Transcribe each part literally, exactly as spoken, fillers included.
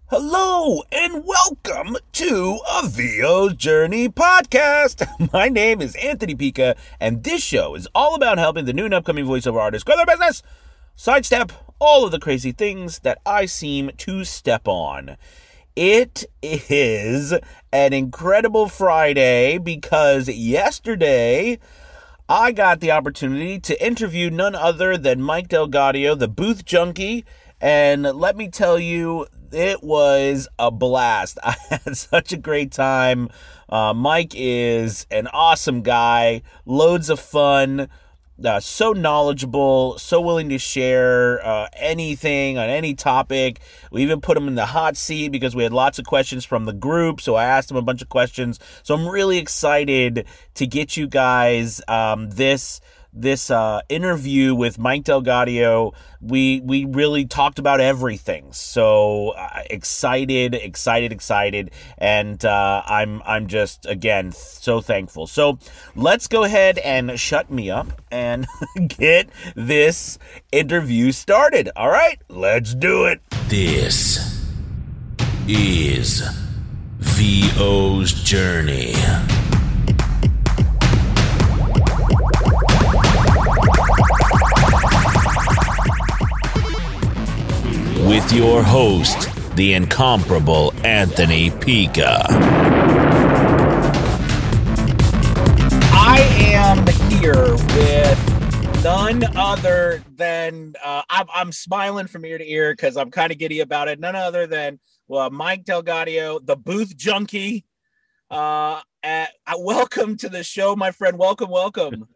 Hello and welcome to a V O's Journey podcast. My name is Anthony Pica, and this show is all about helping the new and upcoming voiceover artists grow their business, sidestep all of the crazy things that I seem to step on. It is an incredible Friday because yesterday I got the opportunity to interview none other than Mike DelGaudio, the booth junkie, and let me tell you, it was a blast. I had such a great time. Uh, Mike is an awesome guy, loads of fun, uh, so knowledgeable, so willing to share uh, anything on any topic. We even put him in the hot seat because we had lots of questions from the group, so I asked him a bunch of questions. So I'm really excited to get you guys um, this this uh, interview with Mike DelGaudio. We we really talked about everything. So uh, excited, excited, excited, and uh, I'm I'm just again so thankful. So let's go ahead and shut me up and get this interview started. All right, let's do it. This is V O's Journey. With your host, the incomparable Anthony Pica. I am here with none other than, uh, I'm, I'm smiling from ear to ear because I'm kind of giddy about it, none other than well, Mike DelGaudio, the booth junkie. Uh, at, uh, welcome to the show, my friend. Welcome, welcome.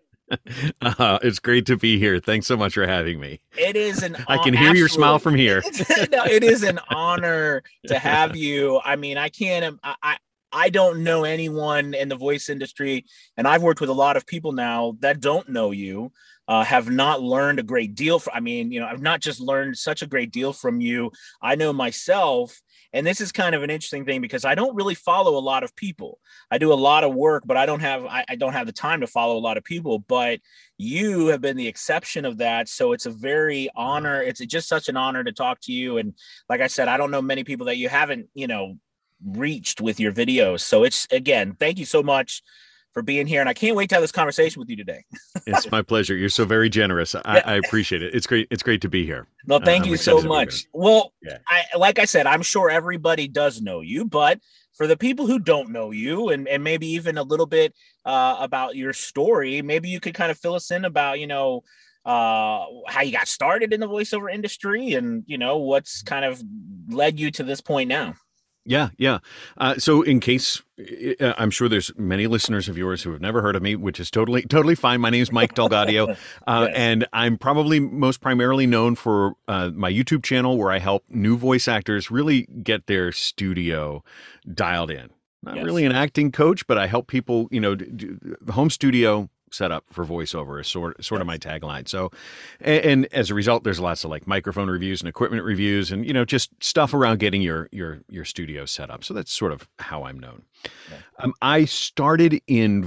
Uh, it's great to be here. Thanks so much for having me. It is an I can hear your smile from here. No, it is an honor to have you. I mean, I can't, I, I, I don't know anyone in the voice industry, and I've worked with a lot of people now that don't know you, uh, have not learned a great deal. From, I mean, you know, I've not just learned such a great deal from you. I know myself. And this is kind of an interesting thing because I don't really follow a lot of people. I do a lot of work, but I don't have I, I don't have the time to follow a lot of people. But you have been the exception of that. So it's a very honor. It's just such an honor to talk to you. And like I said, I don't know many people that you haven't, you know, reached with your videos. So it's, again, thank you so much for being here. And I can't wait to have this conversation with you today. It's my pleasure. You're so very generous. I, I appreciate it. It's great. It's great to be here. No, thank uh, you so much. Well, yeah. I, like I said, I'm sure everybody does know you, but for the people who don't know you and, and maybe even a little bit uh, about your story, maybe you could kind of fill us in about, you know, uh, how you got started in the voiceover industry and, you know, what's kind of led you to this point now. Yeah, yeah. Uh, so in case, uh, I'm sure there's many listeners of yours who have never heard of me, which is totally, totally fine. My name is Mike DelGaudio, uh, yes. and I'm probably most primarily known for uh, my YouTube channel where I help new voice actors really get their studio dialed in. Not yes. really an acting coach, but I help people, you know, do, do, home studio setup for voiceover is sort sort of my tagline. So, and, and as a result, there's lots of like microphone reviews and equipment reviews, and you know, just stuff around getting your your your studio set up. So that's sort of how I'm known. Yeah. Um, I started in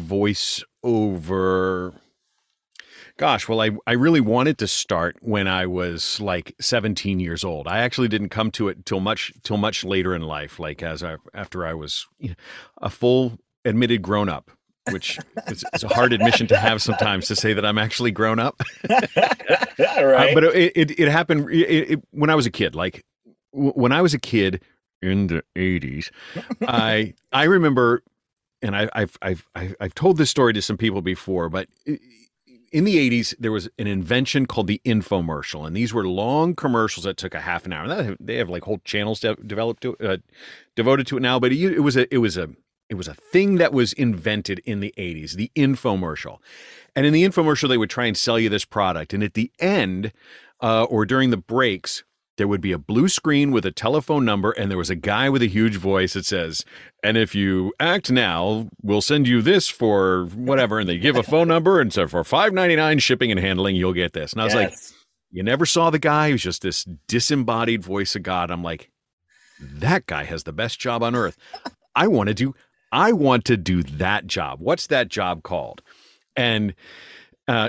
voiceover. Gosh, well, I I really wanted to start when I was like seventeen years old. I actually didn't come to it till much till much later in life, like as I after I was you know, a full admitted grown up. Which is, is a hard admission to have sometimes to say that I'm actually grown up. Right. Uh, but it, it, it happened it, it, when I was a kid. Like w- when I was a kid in the eighties, I I remember, and I, I've I've I've I've told this story to some people before, but in the eighties there was an invention called the infomercial, and these were long commercials that took a half an hour. Now they have like whole channels de- developed to, uh, devoted to it now, but it, it was a it was a It was a thing that was invented in the eighties, the infomercial. And in the infomercial, they would try and sell you this product. And at the end, uh, or during the breaks, there would be a blue screen with a telephone number, and there was a guy with a huge voice that says, and if you act now, we'll send you this for whatever. And they give a phone number, and so for five ninety-nine shipping and handling, you'll get this. And I was yes. like, you never saw the guy. He was just this disembodied voice of God. I'm like, that guy has the best job on earth. I want to do I want to do that job. What's that job called? And, uh, you know,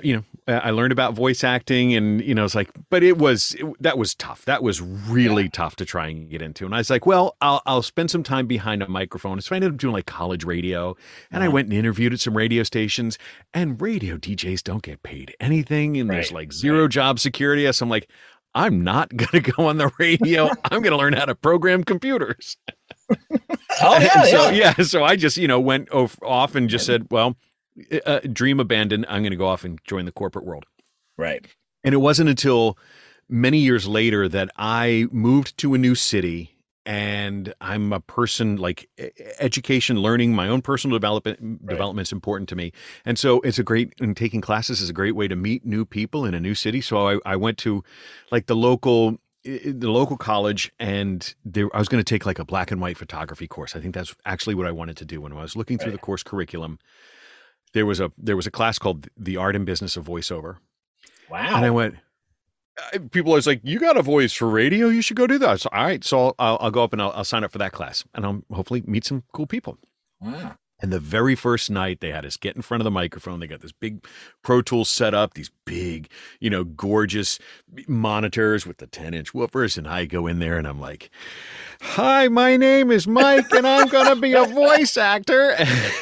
I learned about voice acting, and you know, it's like, but it was it, that was tough. That was really yeah. tough to try and get into. And I was like, well, I'll I'll spend some time behind a microphone. So I ended up doing like college radio, and uh-huh. I went and interviewed at some radio stations. And radio D Js don't get paid anything, and right. there's like zero right. job security. So I'm like, I'm not gonna go on the radio. I'm gonna learn how to program computers. Oh yeah, so, yeah. yeah. So I just you know went off and just said, well. Uh, dream abandoned. I'm going to go off and join the corporate world. Right. And it wasn't until many years later that I moved to a new city, and I'm a person like education, learning, my own personal development right. development is important to me. And so it's a great, and taking classes is a great way to meet new people in a new city. So I, I went to like the local the local college, and there, I was going to take like a black and white photography course. I think that's actually what I wanted to do when I was looking through right. the course curriculum. There was a there was a class called The Art and Business of Voiceover. Wow! And I went. People always like, you got a voice for radio. You should go do that. So all right, so I'll, I'll go up and I'll, I'll sign up for that class, and I'll hopefully meet some cool people. Wow! And the very first night, they had us get in front of the microphone. They got this big Pro Tools set up, these big, you know, gorgeous monitors with the ten inch woofers. And I go in there and I'm like, hi, my name is Mike and I'm going to be a voice actor.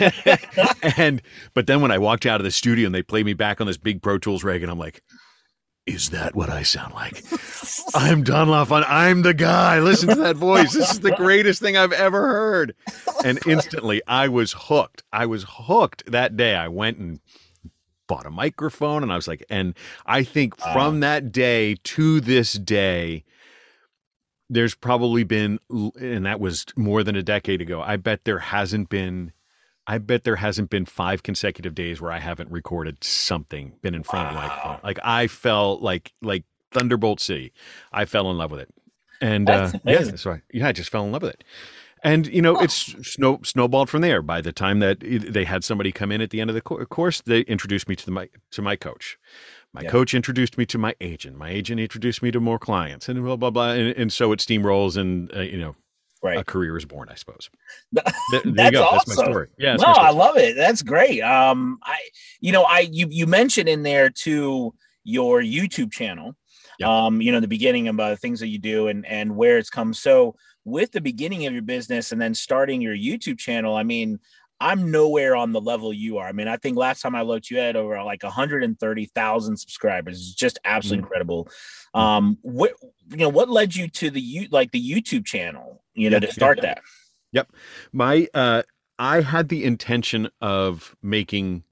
and, but then when I walked out of the studio and they played me back on this big Pro Tools rig, and I'm like, is that what I sound like? I'm Don LaFont. I'm the guy. Listen to that voice. This is the greatest thing I've ever heard. And instantly I was hooked. I was hooked that day. I went and bought a microphone, and I was like, and I think from uh, that day to this day, there's probably been, and that was more than a decade ago, I bet there hasn't been I bet there hasn't been five consecutive days where I haven't recorded something, been in front wow. of a microphone. Like I felt like like Thunderbolt City. I fell in love with it, and uh, yeah, so I, yeah, I just fell in love with it. And you know, oh. it's snow snowballed from there. By the time that they had somebody come in at the end of the course, they introduced me to the my to my coach. My yeah. coach introduced me to my agent. My agent introduced me to more clients, and blah blah blah. And, and so it steamrolls, and uh, you know. Right. A career is born, I suppose. There, there That's you go. Awesome. That's my story. Yeah. No, I love it. That's great. Um, I, you know, I, you, you mentioned in there too, your YouTube channel, yep. um, you know, the beginning about the things that you do and, and where it's come. So with the beginning of your business and then starting your YouTube channel, I mean, I'm nowhere on the level you are. I mean, I think last time I looked, you had over like one hundred thirty thousand subscribers. It's just absolutely mm-hmm. incredible. Um, what, you know, what led you to the, like the YouTube channel, you know, yep, to start yep, that? Yep. My, uh, I had the intention of making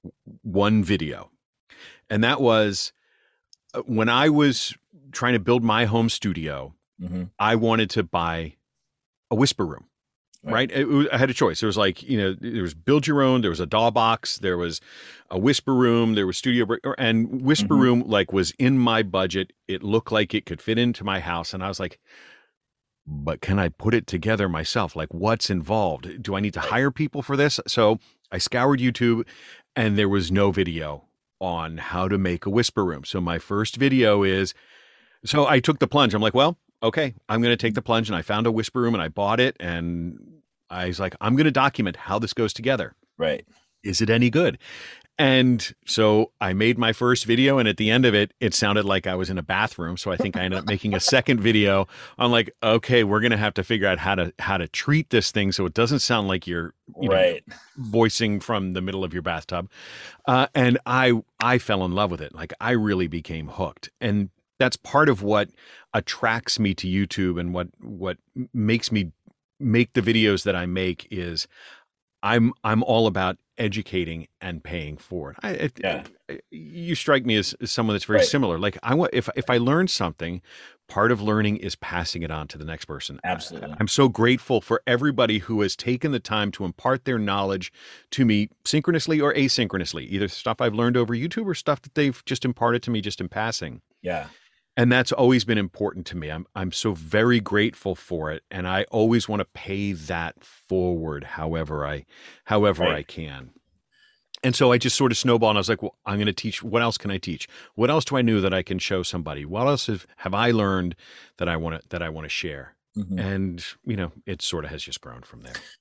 one video, and that was when I was trying to build my home studio, mm-hmm. I wanted to buy a whisper room. Right. It was, I had a choice. There was like, you know, there was build your own, there was a D A W box, there was a whisper room, there was studio, and whisper mm-hmm. room like was in my budget. It looked like it could fit into my house. And I was like, but can I put it together myself? Like, what's involved? Do I need to hire people for this? So I scoured YouTube, and there was no video on how to make a whisper room. So my first video is, so I took the plunge. I'm like, well, okay, I'm going to take the plunge, and I found a whisper room and I bought it, and I was like, I'm going to document how this goes together. Right. Is it any good? And so I made my first video, and at the end of it, it sounded like I was in a bathroom. So I think I ended up making a second video on like, okay, we're going to have to figure out how to, how to treat this thing so it doesn't sound like you're you right. know, voicing from the middle of your bathtub. Uh, and I, I fell in love with it. Like I really became hooked. And that's part of what attracts me to YouTube, and what, what makes me make the videos that I make is I'm, I'm all about educating and paying for it. I, it, yeah. it you strike me as, as someone that's very right. similar. Like I want, if, if I learn something, part of learning is passing it on to the next person. Absolutely. I, I'm so grateful for everybody who has taken the time to impart their knowledge to me synchronously or asynchronously, either stuff I've learned over YouTube or stuff that they've just imparted to me just in passing. Yeah. And that's always been important to me. I'm I'm so very grateful for it, and I always want to pay that forward, however I, however right. I can. And so I just sort of snowballed, and I was like, well, I'm going to teach. What else can I teach? What else do I know that I can show somebody? What else have, have I learned that I want to that I want to share? Mm-hmm. And you know, it sort of has just grown from there.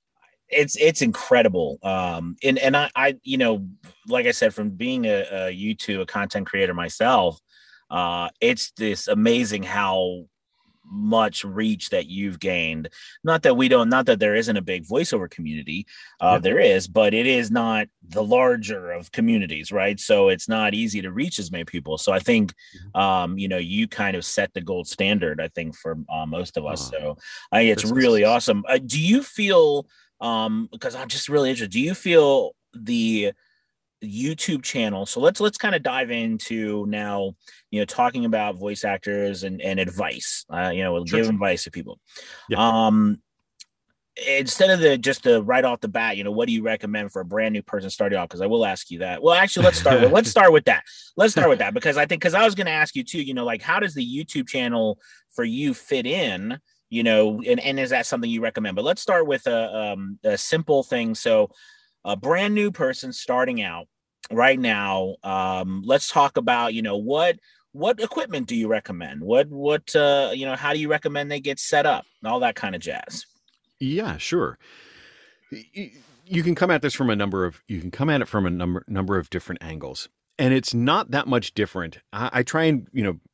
It's it's incredible. Um, and and I, I you know, like I said, from being a, a YouTube a content creator myself, uh, it's this amazing how much reach that you've gained. Not that we don't, not that there isn't a big voiceover community, uh, Yeah. there is, but it is not the larger of communities, right? So it's not easy to reach as many people. So I think, um, you know, you kind of set the gold standard, I think, for uh, most of us. Oh, So I think it's this really is- awesome. Uh, do you feel, um, because I'm just really interested, do you feel the YouTube channel? So let's let's kind of dive into now, you know, talking about voice actors and, and advice. Uh, you know, we'll Sure. give advice to people. Yeah. Um, instead of the just the right off the bat, you know, what do you recommend for a brand new person starting off? Because I will ask you that. Well, actually, let's start with let's start with that. Let's start with that because I think because I was going to ask you too. You know, like how does the YouTube channel for you fit in? You know, and, and is that something you recommend? But let's start with a um, a simple thing. So, a brand new person starting out right now. Um, let's talk about you know what what equipment do you recommend? What what uh, you know how do you recommend they get set up? All that kind of jazz. Yeah, sure. Y- You can come at this from a number of you can come at it from a number number of different angles, and it's not that much different. I, I try and you know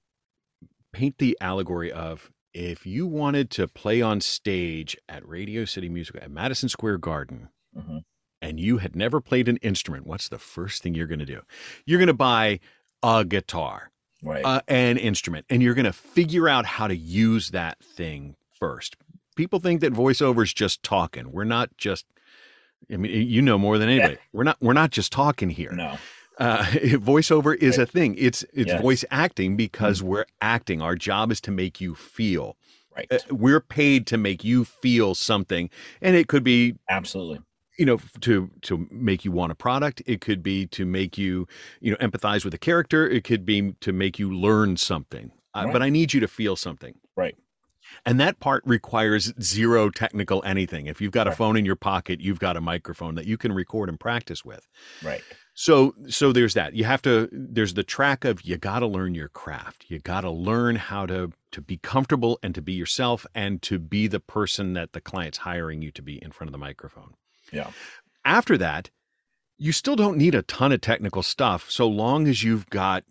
paint the allegory of if you wanted to play on stage at Radio City Music at Madison Square Garden, Mm-hmm. and you had never played an instrument, what's the first thing you're going to do? You're going to buy a guitar, Right. uh, an instrument, and you're going to figure out how to use that thing first. People think that voiceover is just talking. We're not just. I mean, you know more than anybody. Yeah. We're not. We're not just talking here. no. Uh, voiceover is a thing. It's it's Yes. voice acting because we're acting. Our job is to make you feel. Right. Uh, we're paid to make you feel something, and it could be Absolutely. you know to to make you want a product. It could be to make you you know empathize with a character. It could be to make you learn something. Uh, Right. But I need you to feel something. Right. And that part requires zero technical anything. If you've got a Right. phone in your pocket, you've got a microphone that you can record and practice with. Right. So so there's that. You have to there's the track of you got to learn your craft. You got to learn how to to be comfortable and to be yourself and to be the person that the client's hiring you to be in front of the microphone. Yeah. After that, you still don't need a ton of technical stuff so long as you've got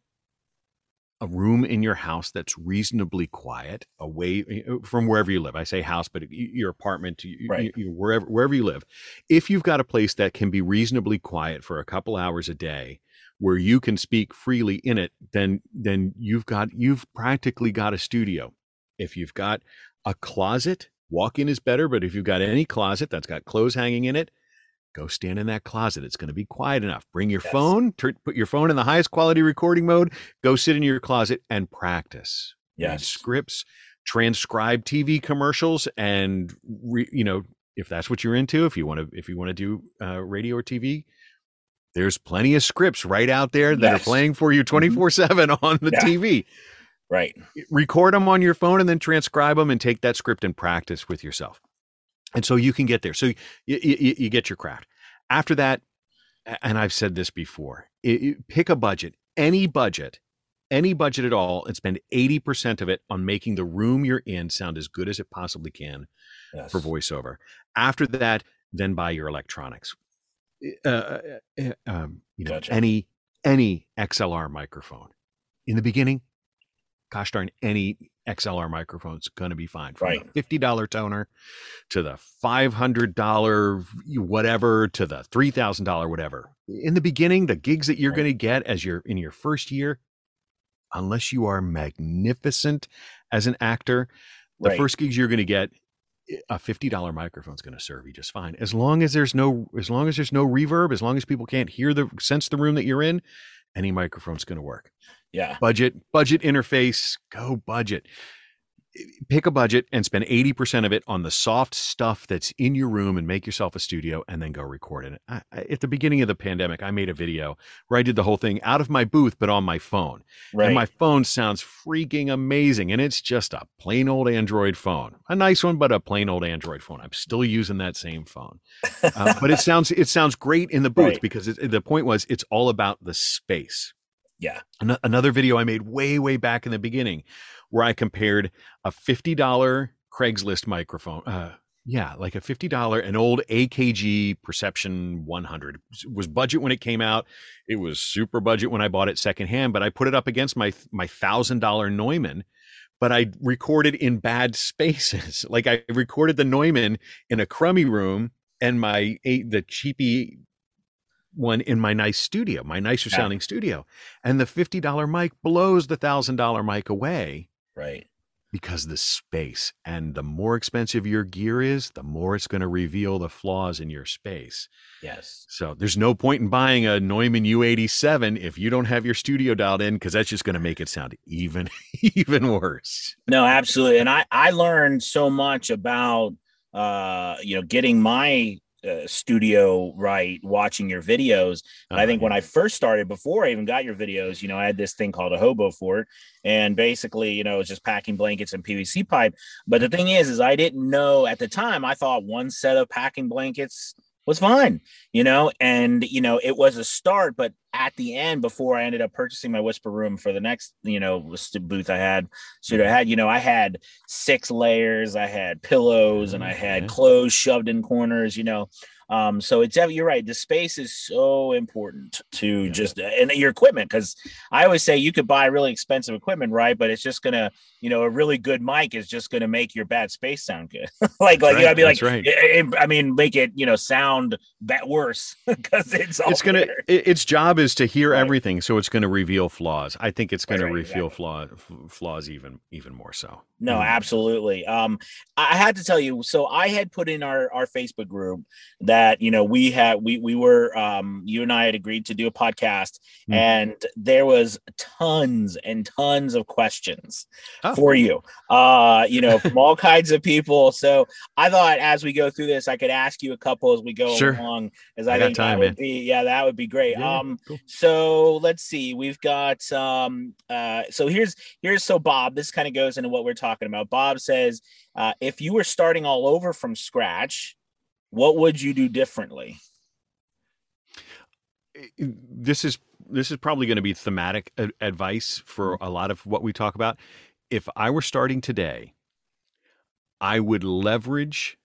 a room in your house that's reasonably quiet, away from wherever you live. I say house, but your apartment, you, Right. you, wherever wherever you live. If you've got a place that can be reasonably quiet for a couple hours a day, where you can speak freely in it, then then you've got you've practically got a studio. If you've got a closet, walk-in is better, but if you've got any closet that's got clothes hanging in it, go stand in that closet. It's going to be quiet enough. Bring your Yes. phone, tur- put your phone in the highest quality recording mode, go sit in your closet and practice. Read Yes. scripts, transcribe T V commercials, and re, you know, if that's what you're into, if you want to, if you want to do uh, radio or T V, there's plenty of scripts right out there that Yes. are playing for you twenty-four seven on the Yeah. T V. Right. Record them on your phone and then transcribe them and take that script and practice with yourself. And so you can get there. So you, you, you get your craft. After that, and I've said this before, it, it- pick a budget, any budget, any budget at all, and spend eighty percent of it on making the room you're in sound as good as it possibly can Yes. for voiceover. After that, then buy your electronics. Uh, uh, uh, um, you know, Gotcha. any any X L R microphone. In the beginning, gosh darn, any X L R microphone's going to be fine. From Right. the fifty dollar toner to the five hundred dollar whatever to the three thousand dollar whatever. In the beginning, the gigs that you're Right. going to get as you're in your first year, unless you are magnificent as an actor, the Right. first gigs you're going to get, a fifty dollar microphone's going to serve you just fine. As long as there's no, as long as there's no reverb, as long as people can't hear the sense the room that you're in, any microphone's going to work. Yeah. Budget, budget interface, go budget. Pick a budget and spend eighty percent of it on the soft stuff that's in your room and make yourself a studio and then go record it. I, I, at the beginning of the pandemic, I made a video where I did the whole thing out of my booth, but on my phone. Right. And my phone sounds freaking amazing. And it's just a plain old Android phone, a nice one, but a plain old Android phone. I'm still using that same phone, uh, but it sounds, it sounds great in the booth Right. because it, the point was it's all about the space. Yeah. An- Another video I made way, way back in the beginning where I compared a fifty dollar Craigslist microphone, uh, Yeah, like a fifty dollars, an old A K G Perception one hundred. It was budget when it came out. It was super budget when I bought it secondhand, but I put it up against my my one thousand dollars Neumann, but I recorded in bad spaces. Like I recorded the Neumann in a crummy room and my the cheapy one in my nice studio, my nicer Yeah. sounding studio. And the fifty dollars mic blows the one thousand dollars mic away. Right. Because the space, and the more expensive your gear is, the more it's going to reveal the flaws in your space. Yes. So there's no point in buying a Neumann U eighty-seven if you don't have your studio dialed in, because that's just going to make it sound even, even worse. No, absolutely. And I, I learned so much about, uh, you know, getting my uh, studio right, watching your videos. And I think when I first started, before I even got your videos, you know, I had this thing called a hobo fort, and basically, you know, it's just packing blankets and P V C pipe. But the thing is, is I didn't know at the time, I thought one set of packing blankets was fine, you know, and, you know, it was a start, but at the end, before I ended up purchasing my Whisper Room for the next, you know, booth I had, suit I had, you know, I had six layers, I had pillows, and I had clothes shoved in corners, you know. Um, so it's, you're right. The space is so important to yeah. just, and your equipment, because I always say you could buy really expensive equipment, right? But it's just going to, you know, a really good mic is just going to make your bad space sound good. like, That's like, right. you know, I'd be That's like, right. it, it, I mean, make it, you know, sound that worse because it's all it's going to, its job is to hear right. everything. So it's going to reveal flaws. I think it's going right, to right, reveal exactly. flaw, f- flaws even, even more so. No, mm. absolutely. Um, I had to tell you, so I had put in our, our Facebook group that, you know, we had, we, we were, um, you and I had agreed to do a podcast mm. and there was tons and tons of questions oh. for you, uh, you know, from all kinds of people. So I thought as we go through this, I could ask you a couple as we go sure. along, as I, I think time, that would man. be, yeah, that would be great. Yeah, um, cool. So let's see, we've got, um, uh, so here's, here's, so Bob, this kind of goes into what we're talking about. Bob says, uh, if you were starting all over from scratch, what would you do differently? This is this is probably going to be thematic a- advice for a lot of what we talk about. If I were starting today, I would leverage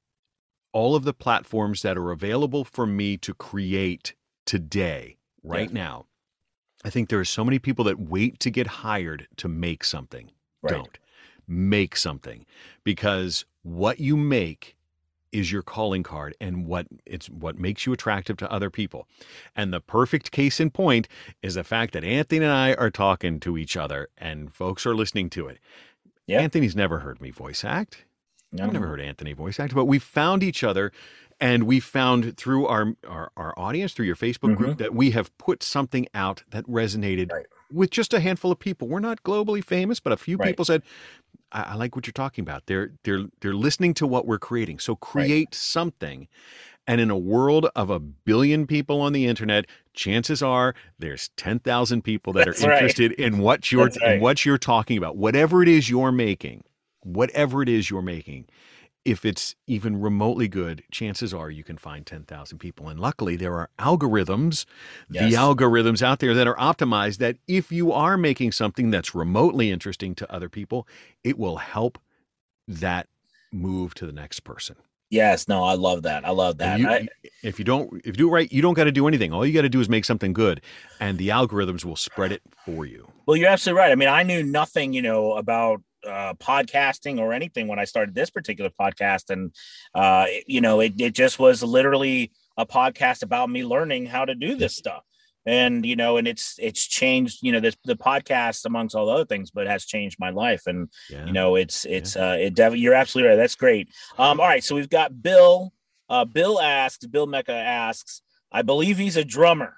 all of the platforms that are available for me to create today, right yeah. now. I think there are so many people that wait to get hired to make something. Right. Don't. Make something, because what you make is your calling card and what it's what makes you attractive to other people. And the perfect case in point is the fact that Anthony and I are talking to each other and folks are listening to it. Yep. Anthony's never heard me voice act. No. I've never heard Anthony voice act, but we found each other, and we found through our our, our audience, through your Facebook mm-hmm. group, that we have put something out that resonated right. with just a handful of people. We're not globally famous, but a few right. people said, I, I like what you're talking about. They're they're they're listening to what we're creating. So create right. something. And in a world of a billion people on the internet, chances are there's ten thousand people that That's are interested right. in what you're right. in what you're talking about. Whatever it is you're making, whatever it is you're making, if it's even remotely good, chances are you can find ten thousand people. And luckily, there are algorithms, yes. the algorithms out there that are optimized that if you are making something that's remotely interesting to other people, it will help that move to the next person. Yes, no, I love that. I love that. You, I, if you don't, if you do it right, you don't got to do anything. All you got to do is make something good, and the algorithms will spread it for you. Well, you're absolutely right. I mean, I knew nothing, you know, about uh, podcasting or anything when I started this particular podcast. And, uh, it, you know, it, it just was literally a podcast about me learning how to do this stuff. And, you know, and it's, it's changed, you know, this, the podcast amongst all the other things, but it has changed my life. And, yeah. you know, it's, it's, yeah. uh, it definitely, you're absolutely right. That's great. Um, all right. So we've got Bill, uh, Bill asks, Bill Mecca asks, I believe he's a drummer.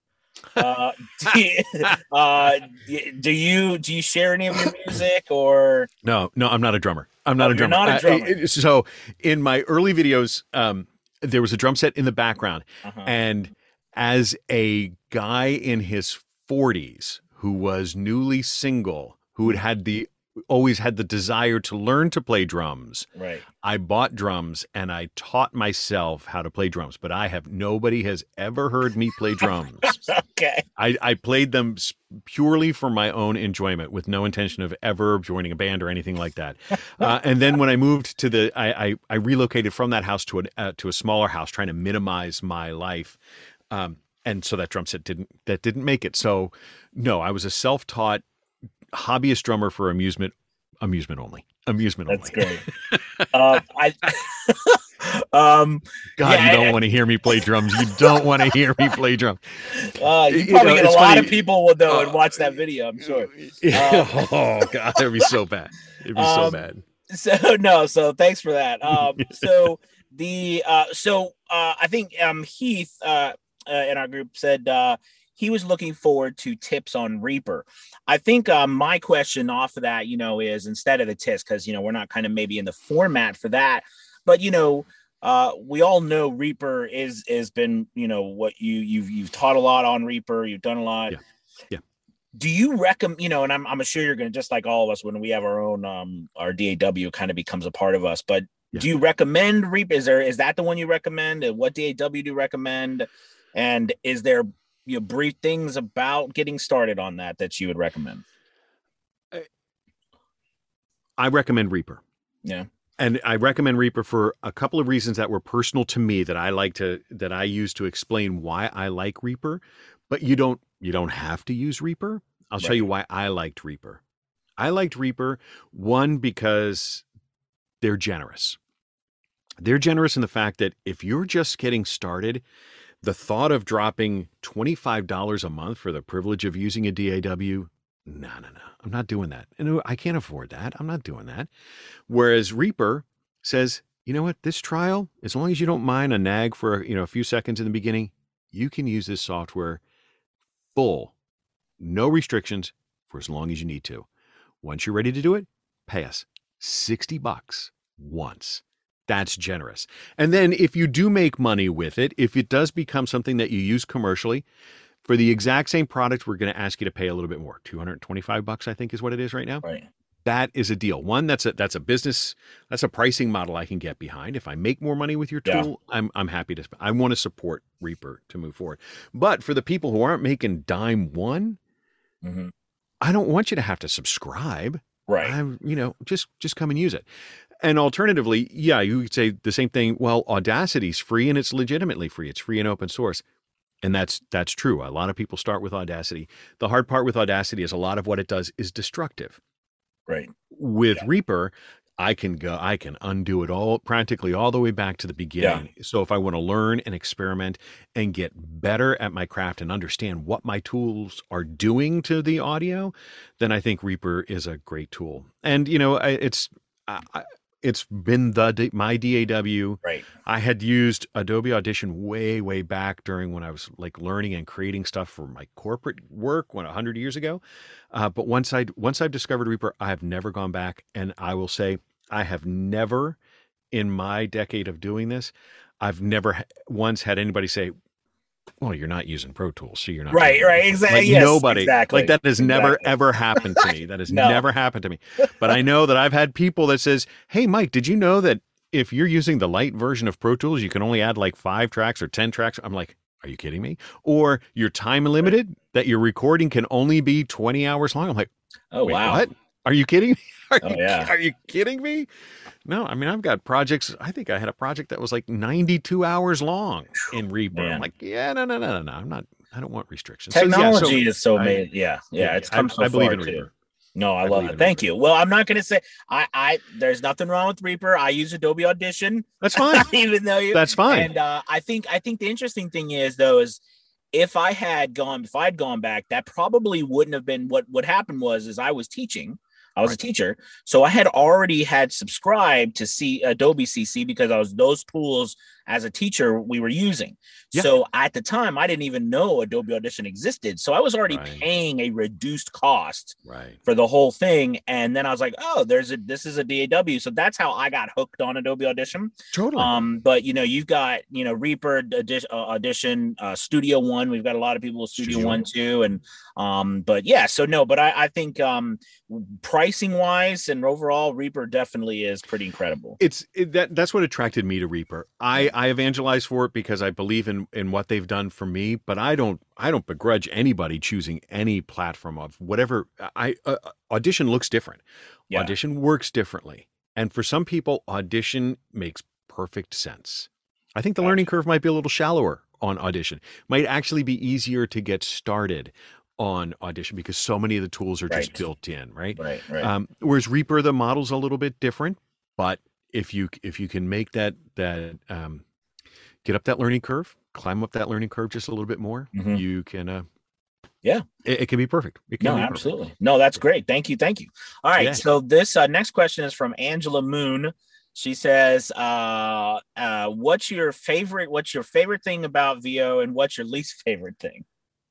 uh, do, you, uh, do you, do you share any of your music or? No, no, I'm not a drummer. I'm not oh, a drummer. You're not a drummer. I, so in my early videos, um, there was a drum set in the background uh-huh. and as a guy in his forties who was newly single, who had had the always had the desire to learn to play drums. Right. I bought drums and I taught myself how to play drums, but I have nobody has ever heard me play drums. Okay. I, I played them purely for my own enjoyment with no intention of ever joining a band or anything like that. Uh, and then when I moved to the, I, I, I relocated from that house to a, uh, to a smaller house, trying to minimize my life. Um, and so that drum set didn't, that didn't make it. So no, I was a self-taught hobbyist drummer for amusement, amusement only, amusement That's only. great. um, I, um, God, yeah, you don't I, want to hear me play drums. You don't want to hear me play drums. Uh, you You probably know, get a it's lot funny. of people will know and Uh, watch that video, I'm sure. oh God, that'd be so bad. It'd be so Um, bad. So no, so thanks for that. Um, so the uh, so uh, I think um, Heath uh, uh, in our group said uh, he was looking forward to tips on Reaper. I think um, my question off of that, you know, is instead of the tips, because you know we're not kind of maybe in the format for that, but you know, uh, we all know Reaper is has been you know what you you've you've taught a lot on Reaper, you've done a lot. Yeah. Yeah. Do you recommend, you know, and I'm, I'm sure you're going to, just like all of us, when we have our own, um, our D A W kind of becomes a part of us, but Yeah. do you recommend Reaper? Is there, is that the one you recommend? And what D A W do you recommend? And is there, you know, brief things about getting started on that, that you would recommend? I recommend Reaper. Yeah. And I recommend Reaper for a couple of reasons that were personal to me that I like to, that I use to explain why I like Reaper, but you don't, you don't have to use Reaper. I'll show Right. you why I liked Reaper. I liked Reaper, one, because they're generous. They're generous in the fact that if you're just getting started, the thought of dropping twenty-five dollars a month for the privilege of using a D A W, no, no, no, I'm not doing that. And I can't afford that. I'm not doing that. Whereas Reaper says, you know what, this trial, as long as you don't mind a nag for, you know, a few seconds in the beginning, you can use this software full, no restrictions for as long as you need to. Once you're ready to do it, pay us sixty bucks once. That's generous. And then if you do make money with it, if it does become something that you use commercially, for the exact same product, we're going to ask you to pay a little bit more. two hundred twenty-five bucks, I think, is what it is right now. Right. That is a deal. One, that's a that's a business, that's a pricing model I can get behind. If I make more money with your tool, yeah. I'm I'm happy to. I want to support Reaper to move forward. But for the people who aren't making dime one, mm-hmm. I don't want you to have to subscribe. Right. I'm, you know, just just come and use it. And alternatively, yeah, you could say the same thing. Well, Audacity's free and it's legitimately free. It's free and open source. And that's that's true. A lot of people start with Audacity. The hard part with Audacity is a lot of what it does is destructive. Right. With yeah. Reaper, I can go, I can undo it all practically all the way back to the beginning. Yeah. So if I want to learn and experiment and get better at my craft and understand what my tools are doing to the audio, then I think Reaper is a great tool. And, you know, it's, I, it's been the my D A W. Right. I had used Adobe Audition way, way back during when I was like learning and creating stuff for my corporate work when a hundred years ago. Uh, but once I once I've discovered Reaper, I have never gone back. And I will say I have never, in my decade of doing this, I've never ha- once had anybody say, "Well, you're not using Pro Tools, so you're not." Right, right, exactly. Like yes, nobody, exactly. like that has exactly. never ever happened to me. That has no. never happened to me. But I know that I've had people that says, "Hey, Mike, did you know that if you're using the light version of Pro Tools, you can only add like five tracks or ten tracks?" I'm like, "Are you kidding me?" Or you're time limited, that your recording can only be twenty hours long. I'm like, "Oh wow, what? Are you kidding me? Are oh, you, yeah. are you kidding me?" No, I mean, I've got projects. I think I had a project that was like ninety-two hours long in Reaper. Man. I'm like, yeah, no, no, no, no, no. I'm not, I don't want restrictions. Technology so, yeah, so is so I, made. Yeah. Yeah. yeah It's come I, so I believe far in too. Reaper. No, I, I love it. Thank Reaper. you. Well, I'm not going to say I, I, there's nothing wrong with Reaper. I use Adobe Audition. That's fine. Even though you, that's fine. And uh, I think, I think the interesting thing is though, is if I had gone, if I'd gone back, that probably wouldn't have been what, what happened was, is I was teaching. I was right. a teacher. So I had already had subscribed to see Adobe C C because I was those tools as a teacher we were using. Yeah. So at the time, I didn't even know Adobe Audition existed. So I was already right. paying a reduced cost right. for the whole thing. And then I was like, oh, there's a, this is a D A W. So that's how I got hooked on Adobe Audition. Totally. Um, but you know, you've got, you know, Reaper Audition, uh, Audition uh, Studio One. We've got a lot of people with Studio, Studio One too. And, um, but yeah, so no, but I, I think um, pricing wise and overall, Reaper definitely is pretty incredible. It's it, that that's what attracted me to Reaper. I, I evangelize for it because I believe in, in what they've done for me, but I don't I don't begrudge anybody choosing any platform of whatever. I uh, Audition looks different. Yeah. Audition works differently. And for some people, Audition makes perfect sense. I think the learning curve might be a little shallower on Audition. Might actually be easier to get started on Audition because so many of the tools are just right. built in, right? Right, right. Um, whereas Reaper, the model's a little bit different, but if you if you can make that that um, get up that learning curve, climb up that learning curve just a little bit more, mm-hmm. you can. Uh, yeah, it, it can be perfect. It can no, be absolutely. Perfect. No, that's great. Thank you, thank you. All right, yeah. so this uh, next question is from Angela Moon. She says, uh, uh, "What's your favorite? What's your favorite thing about V O, and what's your least favorite thing?"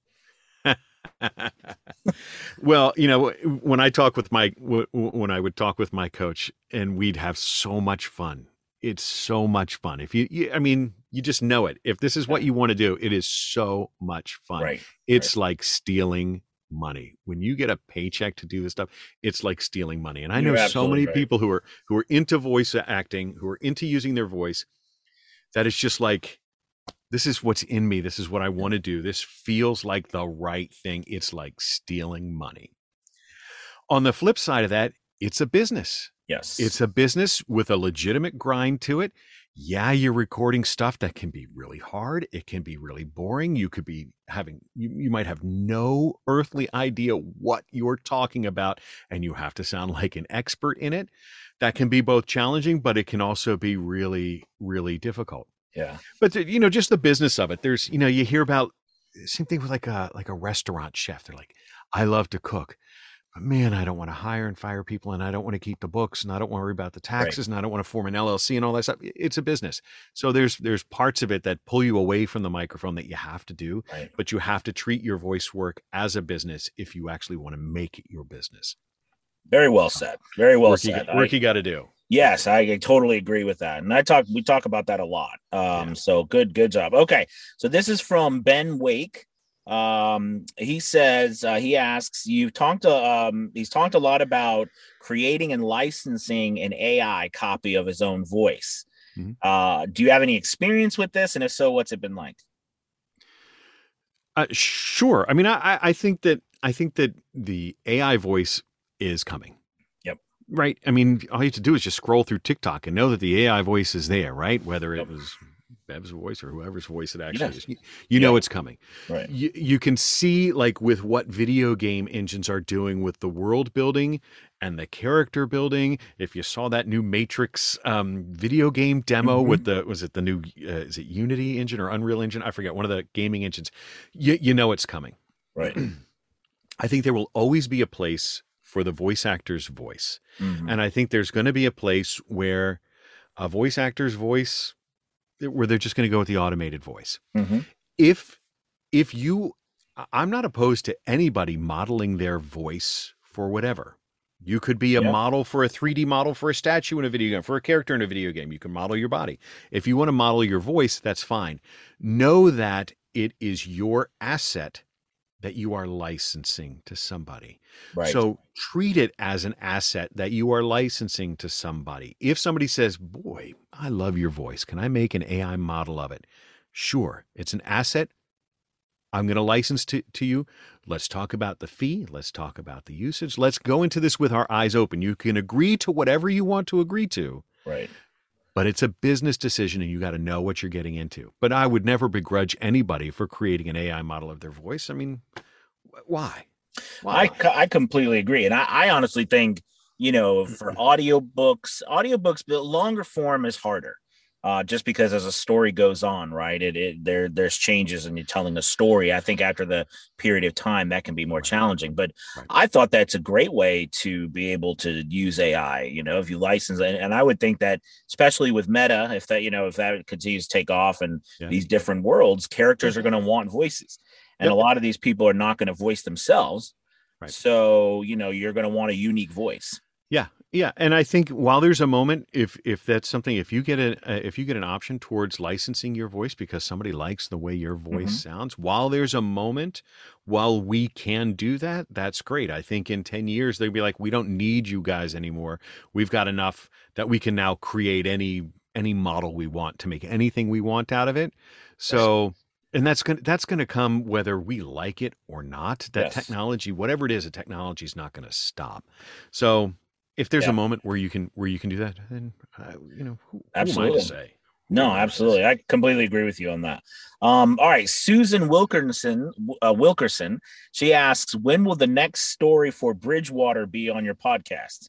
Well, you know, when I talk with my when I would talk with my coach, and we'd have so much fun. It's so much fun. If you, you I mean, you just know it. If this is what you want to do, it is so much fun. Right. It's right. like stealing money. When you get a paycheck to do this stuff, it's like stealing money. And I You're know so many right. people who are who are into voice acting, who are into using their voice, that it's just like, this is what's in me. This is what I want to do. This feels like the right thing. It's like stealing money. On the flip side of that, it's a business. Yes. It's a business with a legitimate grind to it. Yeah, you're recording stuff that can be really hard. It can be really boring. You could be having, you, you might have no earthly idea what you're talking about, and you have to sound like an expert in it. That can be both challenging, but it can also be really, really difficult. Yeah. But the, you know, just the business of it. There's, you know, you hear about same thing with like a like a restaurant chef. They're like, I love to cook, but man, I don't want to hire and fire people, and I don't want to keep the books, and I don't want to worry about the taxes, right. and I don't want to form an L L C and all that stuff. It's a business. So there's there's parts of it that pull you away from the microphone that you have to do, right. but you have to treat your voice work as a business if you actually want to make it your business. Very well said. Very well work said. You, work I, you got to do. Yes, I totally agree with that. And I talk, we talk about that a lot. Um, yeah. So good, good job. Okay. So this is from Ben Wake. Um, he says, uh, he asks, you've talked, to, um, he's talked a lot about creating and licensing an A I copy of his own voice. Mm-hmm. Uh, do you have any experience with this? And if so, what's it been like? Uh, sure. I mean, I, I think that, I think that the A I voice is coming. Yep. Right. I mean, all you have to do is just scroll through TikTok and know that the A I voice is there, right? Whether yep. it was Bev's voice or whoever's voice it actually yes. is. You, you yeah. know it's coming. Right. You, you can see like with what video game engines are doing with the world building and the character building. If you saw that new Matrix um, video game demo mm-hmm. with the, was it the new, uh, is it Unity engine or Unreal Engine? I forget, one of the gaming engines. You, you know it's coming. Right. I think there will always be a place for the voice actor's voice. Mm-hmm. And I think there's going to be a place where a voice actor's voice, where they're just going to go with the automated voice. Mm-hmm. If, if you, I'm not opposed to anybody modeling their voice for whatever. You could be a yeah. model for a three D model for a statue in a video game, for a character in a video game. You can model your body. If you want to model your voice, that's fine. Know that it is your asset that you are licensing to somebody. Right. So treat it as an asset that you are licensing to somebody. If somebody says, boy, I love your voice, can I make an A I model of it? Sure. It's an asset. I'm going to license to, to you. Let's talk about the fee. Let's talk about the usage. Let's go into this with our eyes open. You can agree to whatever you want to agree to. Right. But it's a business decision, and you got to know what you're getting into. But I would never begrudge anybody for creating an A I model of their voice. I mean, why? why? I, I completely agree. And I, I honestly think, you know, for audiobooks, audiobooks, but longer form is harder. Uh, just because as a story goes on, right, it, it there there's changes and you're telling a story. I think after the period of time that can be more challenging. But right. I thought that's a great way to be able to use A I. You know, if you license it, and I would think that especially with Meta, if that you know if that continues to take off and yeah. these different worlds, characters are going to want voices, and yep. a lot of these people are not going to voice themselves. Right. So you know you're going to want a unique voice. Yeah. Yeah, and I think while there's a moment, if if that's something, if you get a uh, if you get an option towards licensing your voice because somebody likes the way your voice Mm-hmm. sounds, while there's a moment, while we can do that, that's great. I think in ten years they'd be like, we don't need you guys anymore. We've got enough that we can now create any any model we want to make anything we want out of it. So. And that's gonna that's gonna come whether we like it or not. That Yes. technology, whatever it is, the technology is not going to stop. So if there's Yeah. a moment where you can where you can do that, then uh, you know, who, who am I Absolutely. to say? No, Who am I to absolutely. say? I completely agree with you on that. Um, all right, Susan Wilkerson, uh, Wilkerson, she asks, when will the next story for Bridgewater be on your podcast?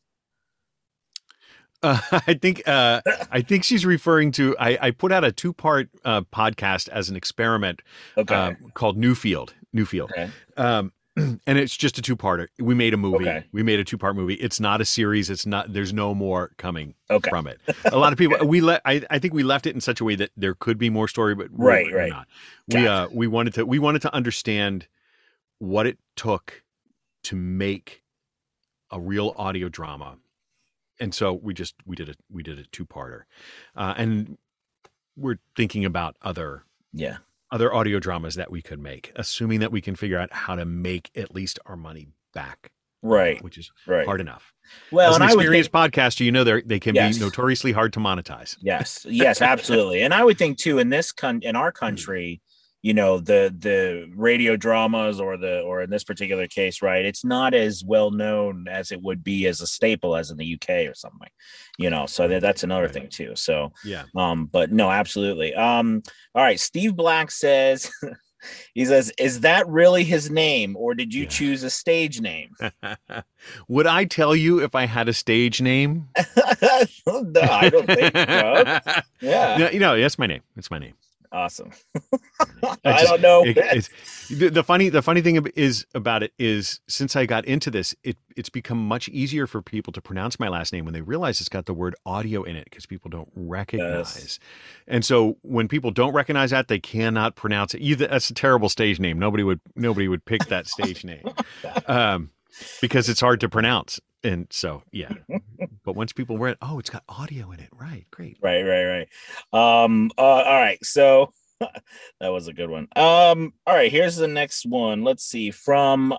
Uh, I think uh, I think she's referring to. I, I put out a two part uh, podcast as an experiment Okay. uh, called Newfield. Newfield. Okay. Um, and it's just a two parter. We made a movie. Okay. We made a two part movie. It's not a series. It's not. There's no more coming Okay. from it. A lot of people. We let. I, I think we left it in such a way that there could be more story, but we're- Right, we're right. not. We uh we wanted to we wanted to understand what it took to make a real audio drama. And so we just we did a we did a two parter, uh, and we're thinking about other Yeah. other audio dramas that we could make, assuming that we can figure out how to make at least our money back, Right. which is Right. hard enough. Well, As and an I would experienced think, podcaster, you know they they can Yes. be notoriously hard to monetize. yes, yes, absolutely. And I would think too, in this con in our country, you know, the the radio dramas or the or in this particular case, right, it's not as well known as it would be as a staple as in the U K or something, you know. So that, that's another Right. thing too. So Yeah. um, but no, absolutely. Um, all right, Steve Black says he says, is that really his name, or did you Yeah. choose a stage name? Would I tell you if I had a stage name? No, I don't think so. Yeah. No, you know, that's my name. It's my name. Awesome. I I just- don't know. It- it's- the, the funny, the funny thing ab- is about it is since I got into this, it it's become much easier for people to pronounce my last name when they realize it's got the word audio in it because people don't recognize. And so when people don't recognize that, they cannot pronounce it. Either that's a terrible stage name. Nobody would nobody would pick that stage name um, because it's hard to pronounce. And so yeah, but once people read, oh, it's got audio in it, right? Great. Right, right, right. Um, uh, all right. So that was a good one. Um, all right, here's the next one. Let's see. From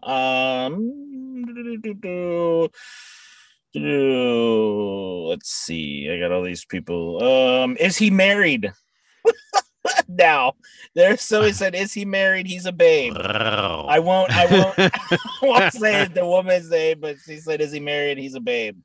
um let's see. I got all these people. Um, is he married? Now, there's somebody said, is he married? He's a babe. I won't, I won't, I won't say the woman's name, but she said, is he married? He's a babe.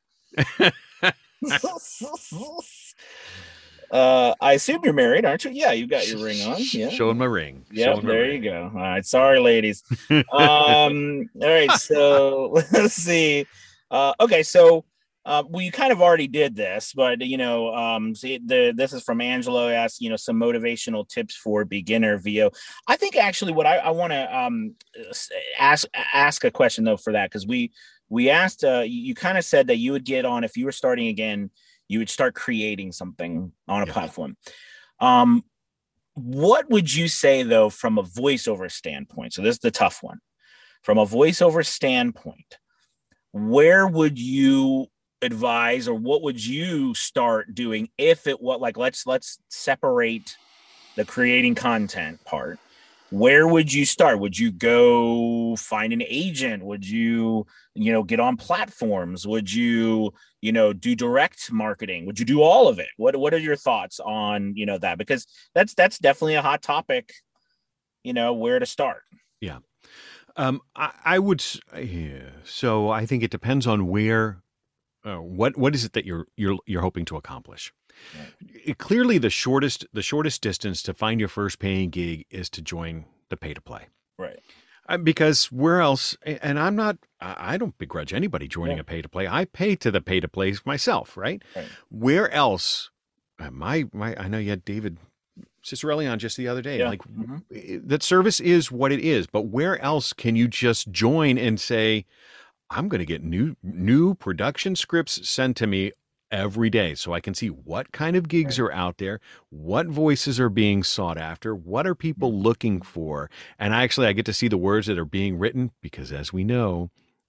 uh, I assume you're married, aren't you? Yeah, you got your ring on. Yeah. Showing my ring. Yeah, Showing my there ring. you go. All right. Sorry, ladies. Um, all right. So let's see. Uh, okay. So, uh, well, you kind of already did this, but you know, um, see, the this is from Angelo. Asks, you know, some motivational tips for beginner V O. I think actually, what I, I want to um ask ask a question though for that, because we we asked. Uh, you, you kind of said that you would get on if you were starting again. You would start creating something on a Yeah. platform. Um, what would you say though, from a voiceover standpoint? So this is the tough one. From a voiceover standpoint, where would you advise, or what would you start doing if it what like let's let's separate the creating content part? Where would you start? Would you go find an agent? Would you, you know, get on platforms? Would you, you know, do direct marketing? Would you do all of it? What What are your thoughts on, you know, that? Because that's that's definitely a hot topic. You know, where to start? Yeah. Um, I, I would. s- Yeah. So I think it depends on where. Uh, what What is it that you're you're you're hoping to accomplish? It- clearly, the shortest the shortest distance to find your first paying gig is to join the pay to play. Right. Uh, because where else? And I'm not. I I don't begrudge anybody joining Yeah. a pay to play. I pay to the pay to plays myself. Right. Right. Where else? uh, My my. I know you had David Cicerelli on just the other day. Yeah. Like Mhm. i- that service is what it is. But where else can you just join and say, I'm going to get new new production scripts sent to me every day so I can see what kind of gigs are out there, what voices are being sought after, what are people looking for, and I actually I get to see the words that are being written because as we know,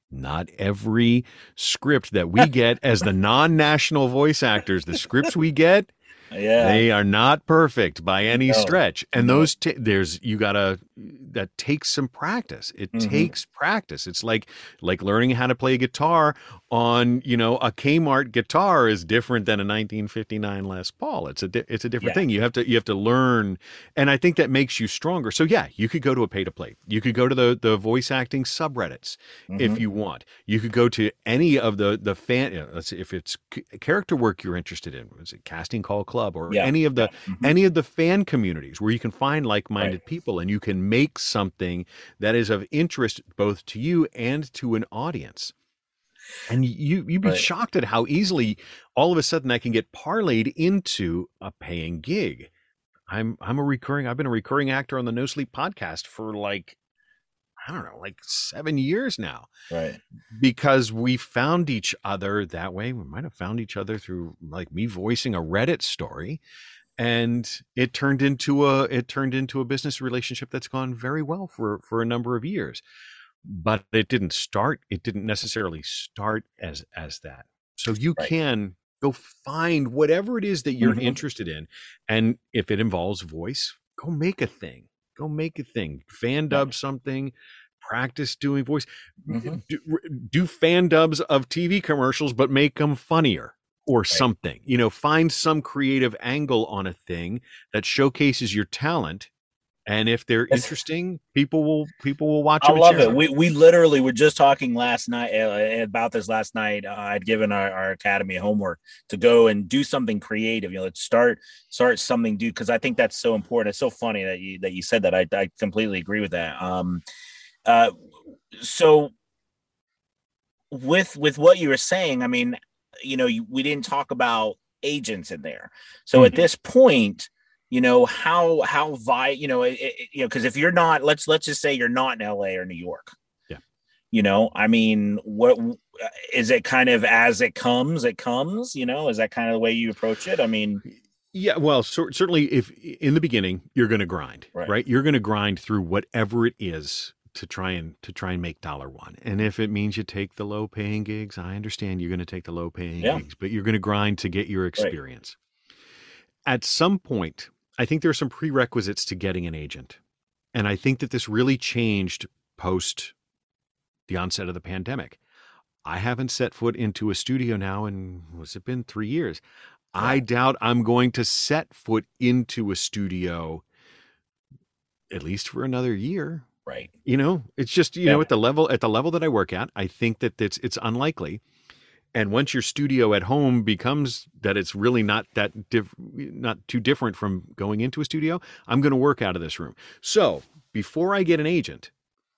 not every script that we get as the non-national voice actors, the scripts we get, yeah, they are not perfect by any no. stretch. And no. those, t- there's, you gotta, that takes some practice. It mm-hmm. takes practice. It's like, like learning how to play guitar on, you know, a Kmart guitar is different than a nineteen fifty-nine Les Paul. It's a, di- it's a different yeah. thing. You have to, you have to learn. And I think that makes you stronger. So yeah, you could go to a pay to play. You could go to the, the voice acting subreddits mm-hmm. if you want. You could go to any of the, the fan, you know, let's see, if it's c- character work you're interested in, is it Casting Call Club or yeah. any of the, yeah. mm-hmm. any of the fan communities where you can find like-minded right. people and you can make something that is of interest both to you and to an audience. And you, you'd be right. shocked at how easily all of a sudden that can get parlayed into a paying gig. I'm, I'm a recurring, I've been a recurring actor on the No Sleep podcast for like, I don't know, like seven years now. Right. Because we found each other that way. We might have found each other through like me voicing a Reddit story. And it turned into a, it turned into a business relationship that's gone very well for, for a number of years. But it didn't start, it didn't necessarily start as, as that. So you right. can go find whatever it is that you're mm-hmm. interested in. And if it involves voice, go make a thing, go make a thing, fan dub right. something, practice doing voice, mm-hmm. do, do fan dubs of T V commercials, but make them funnier or right. something, you know, find some creative angle on a thing that showcases your talent. And if they're it's, interesting, people will people will watch I them. love it. We we literally were just talking last night uh, about this last night. Uh, I'd given our, our academy homework to go and do something creative. You know, let's start start something, dude, because I think that's so important. It's so funny that you that you said that. I I completely agree with that. Um, uh, so with with what you were saying, I mean, you know, you, we didn't talk about agents in there. So mm-hmm. at this point, you know, how, how vi, you know, it, it, you know, because if you're not, let's, let's just say you're not in L A or New York. Yeah. You know, I mean, what is it kind of as it comes, it comes, you know, is that kind of the way you approach it? I mean, yeah, well, so, certainly if in the beginning you're going to grind, right. right? You're going to grind through whatever it is to try and to try and make dollar one. And if it means you take the low paying gigs, I understand you're going to take the low paying yeah. gigs, but you're going to grind to get your experience. Right. At some point, I think there are some prerequisites to getting an agent. And I think that this really changed post the onset of the pandemic. I haven't set foot into a studio now in, what's it been, three years. Yeah. I doubt I'm going to set foot into a studio at least for another year. Right. You know, it's just, you yeah. know, at the level, at the level that I work at, I think that it's, it's unlikely. And once your studio at home becomes that it's really not that diff- not too different from going into a studio, I'm going to work out of this room. So before I get an agent,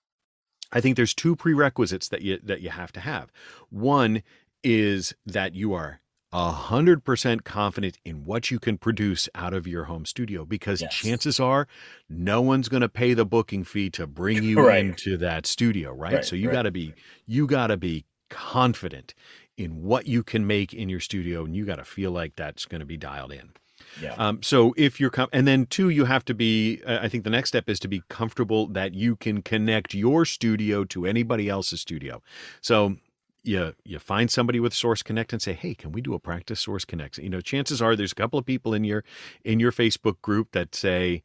I think there's two prerequisites that you that you have to have. One is that you are a hundred percent confident in what you can produce out of your home studio, because yes. chances are no one's going to pay the booking fee to bring you right. into that studio, right? right so you right. got to be you got to be confident in what you can make in your studio, and you got to feel like that's going to be dialed in. Yeah. Um, so if you're, com- and then two, you have to be, uh, I think the next step is to be comfortable that you can connect your studio to anybody else's studio. So you, you find somebody with Source Connect and say, hey, can we do a practice Source Connect? You know, chances are there's a couple of people in your, in your Facebook group that say,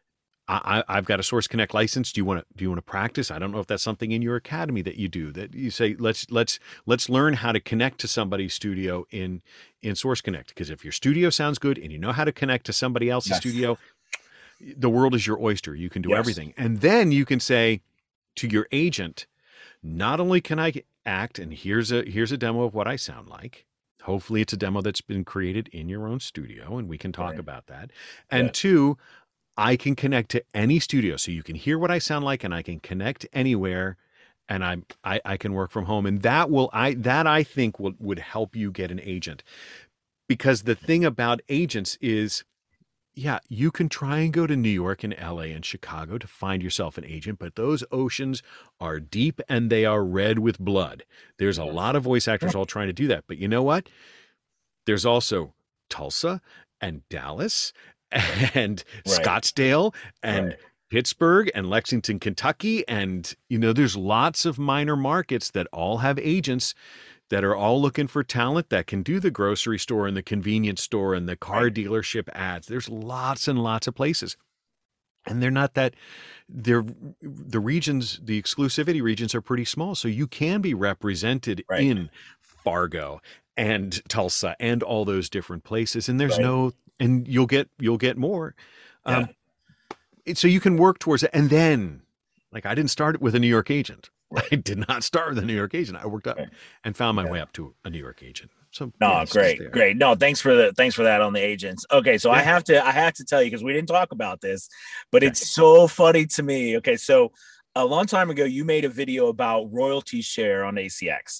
I, I've got a Source Connect license. Do you want to, do you want to practice? I don't know if that's something in your academy that you do, that you say, let's, let's, let's learn how to connect to somebody's studio in, in Source Connect. Because if your studio sounds good and you know how to connect to somebody else's yes. studio, the world is your oyster. You can do yes. everything. And then you can say to your agent, not only can I act, and here's a, here's a demo of what I sound like. Hopefully it's a demo that's been created in your own studio, and we can talk right. about that. And yeah. two, I can connect to any studio, so you can hear what I sound like, and I can connect anywhere, and I'm, I I can work from home, and that will I that I think will would help you get an agent, because the thing about agents is, yeah, you can try and go to New York and L A and Chicago to find yourself an agent, but those oceans are deep and they are red with blood. There's a lot of voice actors all trying to do that, but you know what? There's also Tulsa and Dallas and right. Scottsdale and right. Pittsburgh and Lexington, Kentucky. And, you know, there's lots of minor markets that all have agents that are all looking for talent that can do the grocery store and the convenience store and the car right. dealership ads. There's lots and lots of places. And they're not that, they're the regions, the exclusivity regions are pretty small. So you can be represented right. in Fargo and Tulsa and all those different places. And there's right. no, and you'll get, you'll get more. Yeah. Um, it, so you can work towards it. And then, like, I didn't start with a New York agent. Right. I did not start with a New York agent. I worked up right. and found my yeah. way up to a New York agent. So no, yeah, great, great. No, thanks for the thanks for that on the agents. Okay, so yeah. I have to I have to tell you because we didn't talk about this, but okay. it's so funny to me. Okay, so a long time ago, you made a video about royalty share on A C X,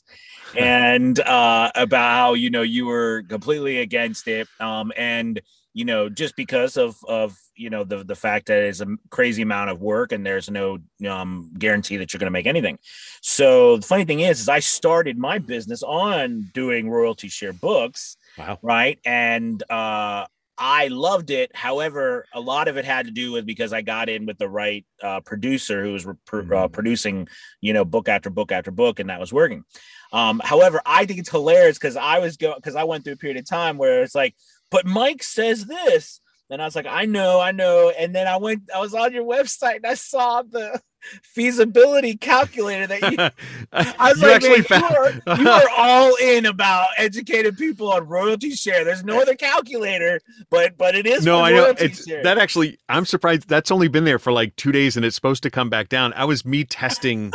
and uh, about how you know you were completely against it, um, and you know just because of of you know the the fact that it's a crazy amount of work and there's no um, guarantee that you're going to make anything. So the funny thing is, is I started my business on doing royalty share books, wow. right? And uh, I loved it. However, a lot of it had to do with because I got in with the right uh, producer who was re- mm-hmm. uh, producing, you know, book after book after book, and that was working. Um, however, I think it's hilarious because I was go because I went through a period of time where it's like, but Mike says this. And I was like, I know, I know. And then I went, I was on your website and I saw the feasibility calculator that you, I was you like, man, found- you, are, you are all in about educated people on royalty share. There's no other calculator, but, but it is. No, I know. It's share. That actually, I'm surprised that's only been there for like two days and it's supposed to come back down. I was me testing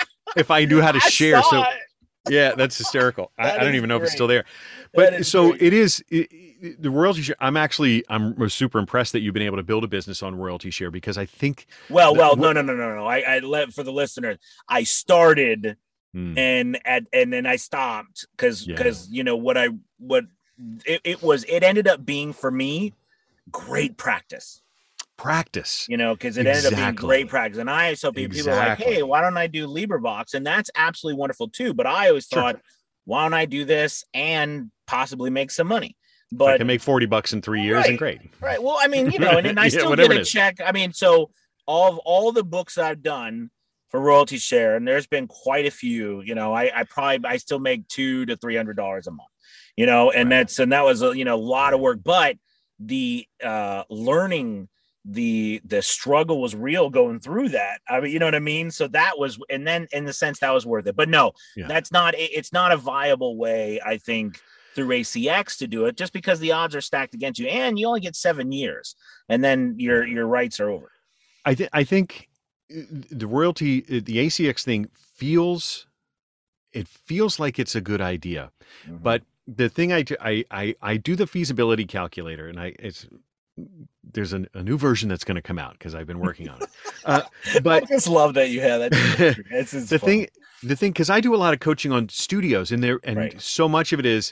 if I knew how to I share. So it. yeah, that's hysterical. I, I don't even know great. if it's still there, but so great. it is it, it, the royalty share. I'm actually, I'm super impressed that you've been able to build a business on royalty share because I think, well, well, no, no, no, no, no. I, I let for the listeners, I started hmm. and at, and then I stopped because, because, yeah. you know, what I, what it, it was, it ended up being for me, great practice. Practice, you know, because it exactly. ended up being great practice. And I so people exactly. are like, hey, why don't I do LibriVox? And that's absolutely wonderful too. But I always thought, sure. why don't I do this and possibly make some money? But I can make forty bucks in three years right, and great. Right. Well, I mean, you know, and, and I yeah, still get a is. check. I mean, so all of all the books I've done for royalty share, and there's been quite a few, you know, I, I probably I still make two to three hundred dollars a month, you know, and right. that's and that was a you know a lot of work, but the uh learning the the struggle was real going through that. I mean, you know what I mean? So that was, and then in the sense that was worth it, but no, yeah. that's not, it's not a viable way, I think, through A C X to do it just because the odds are stacked against you and you only get seven years and then your, your rights are over. I think, I think the royalty, the A C X thing feels, it feels like it's a good idea, mm-hmm. but the thing I do, I, I, I do the feasibility calculator and I, it's, there's a, a new version that's going to come out because I've been working on it. Uh, but I just love that you have that. It's, it's the fun. thing, the thing, because I do a lot of coaching on studios in there, and right. so much of it is,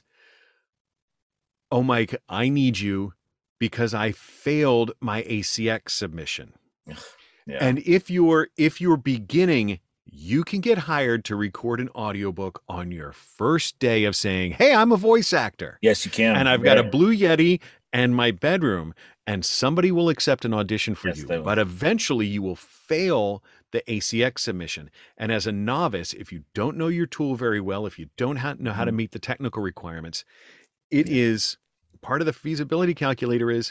oh, Mike, I need you because I failed my A C X submission. Yeah. And if you're if you're beginning, you can get hired to record an audiobook on your first day of saying, hey, I'm a voice actor. Yes, you can. And I've yeah. got a Blue Yeti and my bedroom, and somebody will accept an audition for yes, you. But eventually you will fail the A C X submission. And as a novice, if you don't know your tool very well, if you don't ha- know how to meet the technical requirements, it yeah. is part of the feasibility calculator is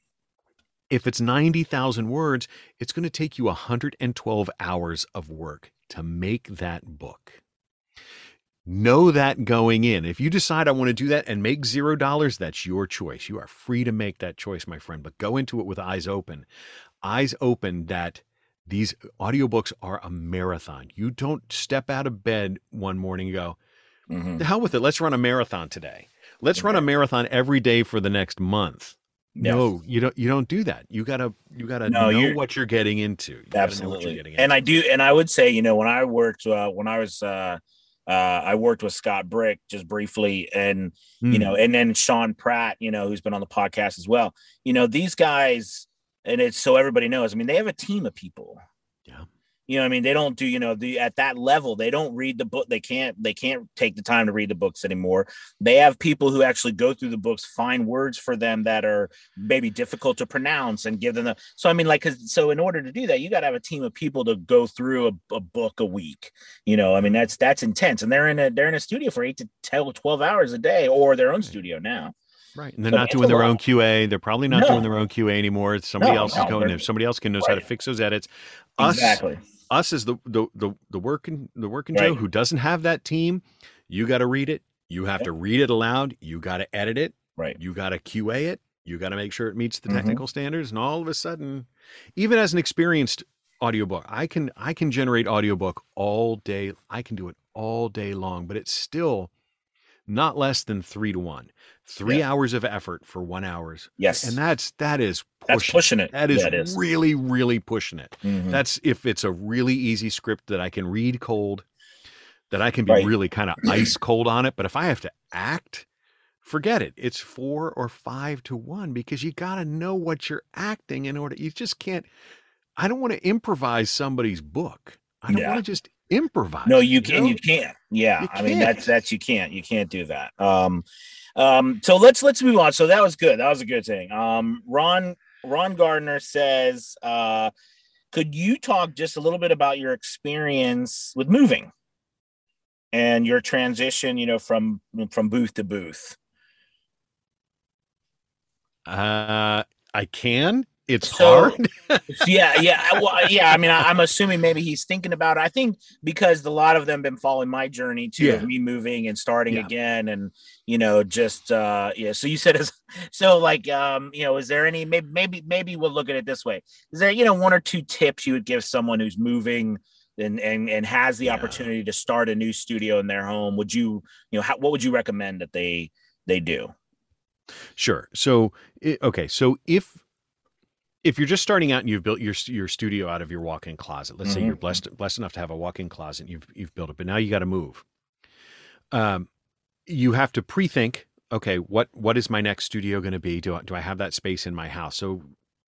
if it's ninety thousand words, it's going to take you one hundred twelve hours of work to make that book. Know that going in. If you decide I want to do that and make zero dollars, that's your choice. You are free to make that choice, my friend, but go into it with eyes open. Eyes open that these audiobooks are a marathon. You don't step out of bed one morning and go, mm-hmm. the hell with it. Let's run a marathon today. Let's okay. run a marathon every day for the next month. Yes. No, you don't. You don't do that. You gotta. You gotta no, know what you're getting into. You absolutely. Getting into. And I do. And I would say, you know, when I worked, uh, when I was, uh, uh, I worked with Scott Brick just briefly, and mm. you know, and then Sean Pratt, you know, who's been on the podcast as well. You know, these guys, and it's so everybody knows. I mean, they have a team of people. Yeah. You know what I mean? They don't do, you know, the at that level, they don't read the book. They can't, they can't take the time to read the books anymore. They have people who actually go through the books, find words for them that are maybe difficult to pronounce and give them the, so I mean, like, cause so in order to do that, you got to have a team of people to go through a, a book a week. You know, I mean, that's, that's intense. And they're in a, they're in a studio for eight to twelve hours a day, or their own studio now. Right. And they're so not doing their own Q A. They're probably not no. doing their own Q A anymore. It's somebody no, else no, is going if somebody else can knows right. how to fix those edits. Us, exactly. Us as the the the, the working the working right. Joe who doesn't have that team, you got to read it. You have yep. to read it aloud. You got to edit it. Right. You got to Q A it. You got to make sure it meets the technical mm-hmm. standards. And all of a sudden, even as an experienced audiobook, I can I can generate audiobook all day. I can do it all day long, but it's still not less than three to one. Three yeah. hours of effort for one hours. Yes. And that's, that is pushing, that's pushing it. That is, yeah, it is really, really pushing it. Mm-hmm. That's if it's a really easy script that I can read cold, that I can be right. really kind of ice cold on it. But if I have to act, forget it. It's four or five to one because you got to know what you're acting in order. You just can't, I don't want to improvise somebody's book. I don't yeah. want to just improvise. No, you can, you, you can't. Yeah. You I mean, that's, that's, you can't, you can't do that. Um, Um, so let's let's move on. So that was good. That was a good thing. Um, Ron Ron Gardner says, uh, could you talk just a little bit about your experience with moving and your transition, you know, from from booth to booth? Uh, I can. It's so, hard. yeah, yeah, well, yeah. I mean, I, I'm assuming maybe he's thinking about it. I think because a lot of them been following my journey too, yeah. of me moving and starting yeah. again, and you know, just uh, yeah. So you said, so like, um, you know, is there any maybe maybe maybe we'll look at it this way? Is there you know one or two tips you would give someone who's moving and and and has the yeah. opportunity to start a new studio in their home? Would you you know how, what would you recommend that they they do? Sure. So okay. So if If you're just starting out and you've built your your studio out of your walk-in closet, let's mm-hmm. say you're blessed blessed enough to have a walk-in closet, and you've you've built it, but now you got to move. Um, you have to pre-think. Okay, what what is my next studio going to be? Do I, do I have that space in my house? So,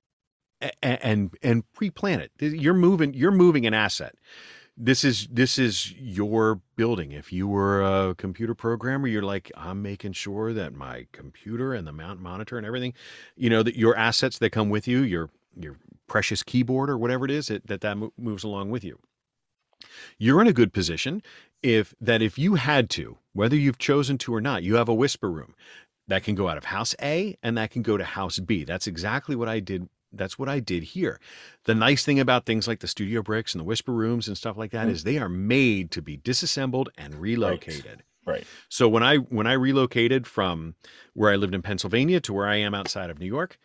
and and, and pre-plan it. You're moving. You're moving an asset. This is this is your building. If you were a computer programmer, you're like, I'm making sure that my computer and the mount monitor and everything, you know, that your assets that come with you, your your precious keyboard or whatever it is, it, that that mo- moves along with you. You're in a good position if that if you had to, whether you've chosen to or not, you have a whisper room that can go out of house A and that can go to house B. That's exactly what I did. That's what I did here. The nice thing about things like the studio bricks and the whisper rooms and stuff like that mm-hmm. is they are made to be disassembled and relocated. Right. right. So when I when I relocated from where I lived in Pennsylvania to where I am outside of New York,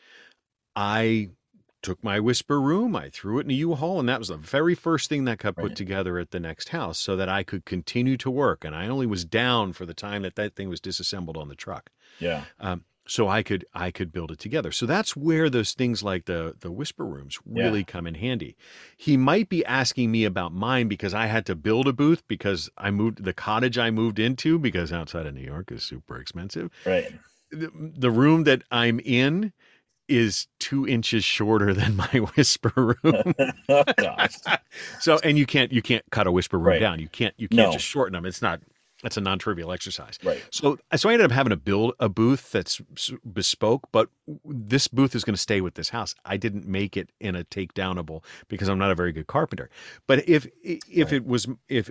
I took my whisper room, I threw it in a U-Haul, and that was the very first thing that got put right. together at the next house so that I could continue to work. And I only was down for the time that that thing was disassembled on the truck. Yeah. Um, So I could I could build it together. So that's where those things like the the whisper rooms really yeah. come in handy. He might be asking me about mine because I had to build a booth because I moved the cottage I moved into because outside of New York is super expensive. Right. The, the room that I'm in is two inches shorter than my whisper room. Oh gosh. So and you can't you can't cut a whisper room right. down. You can't you can't no. just shorten them. It's not. That's a non-trivial exercise. Right. So, so I ended up having to build a booth that's bespoke, but this booth is going to stay with this house. I didn't make it in a takedownable because I'm not a very good carpenter. But if, if right. it was, if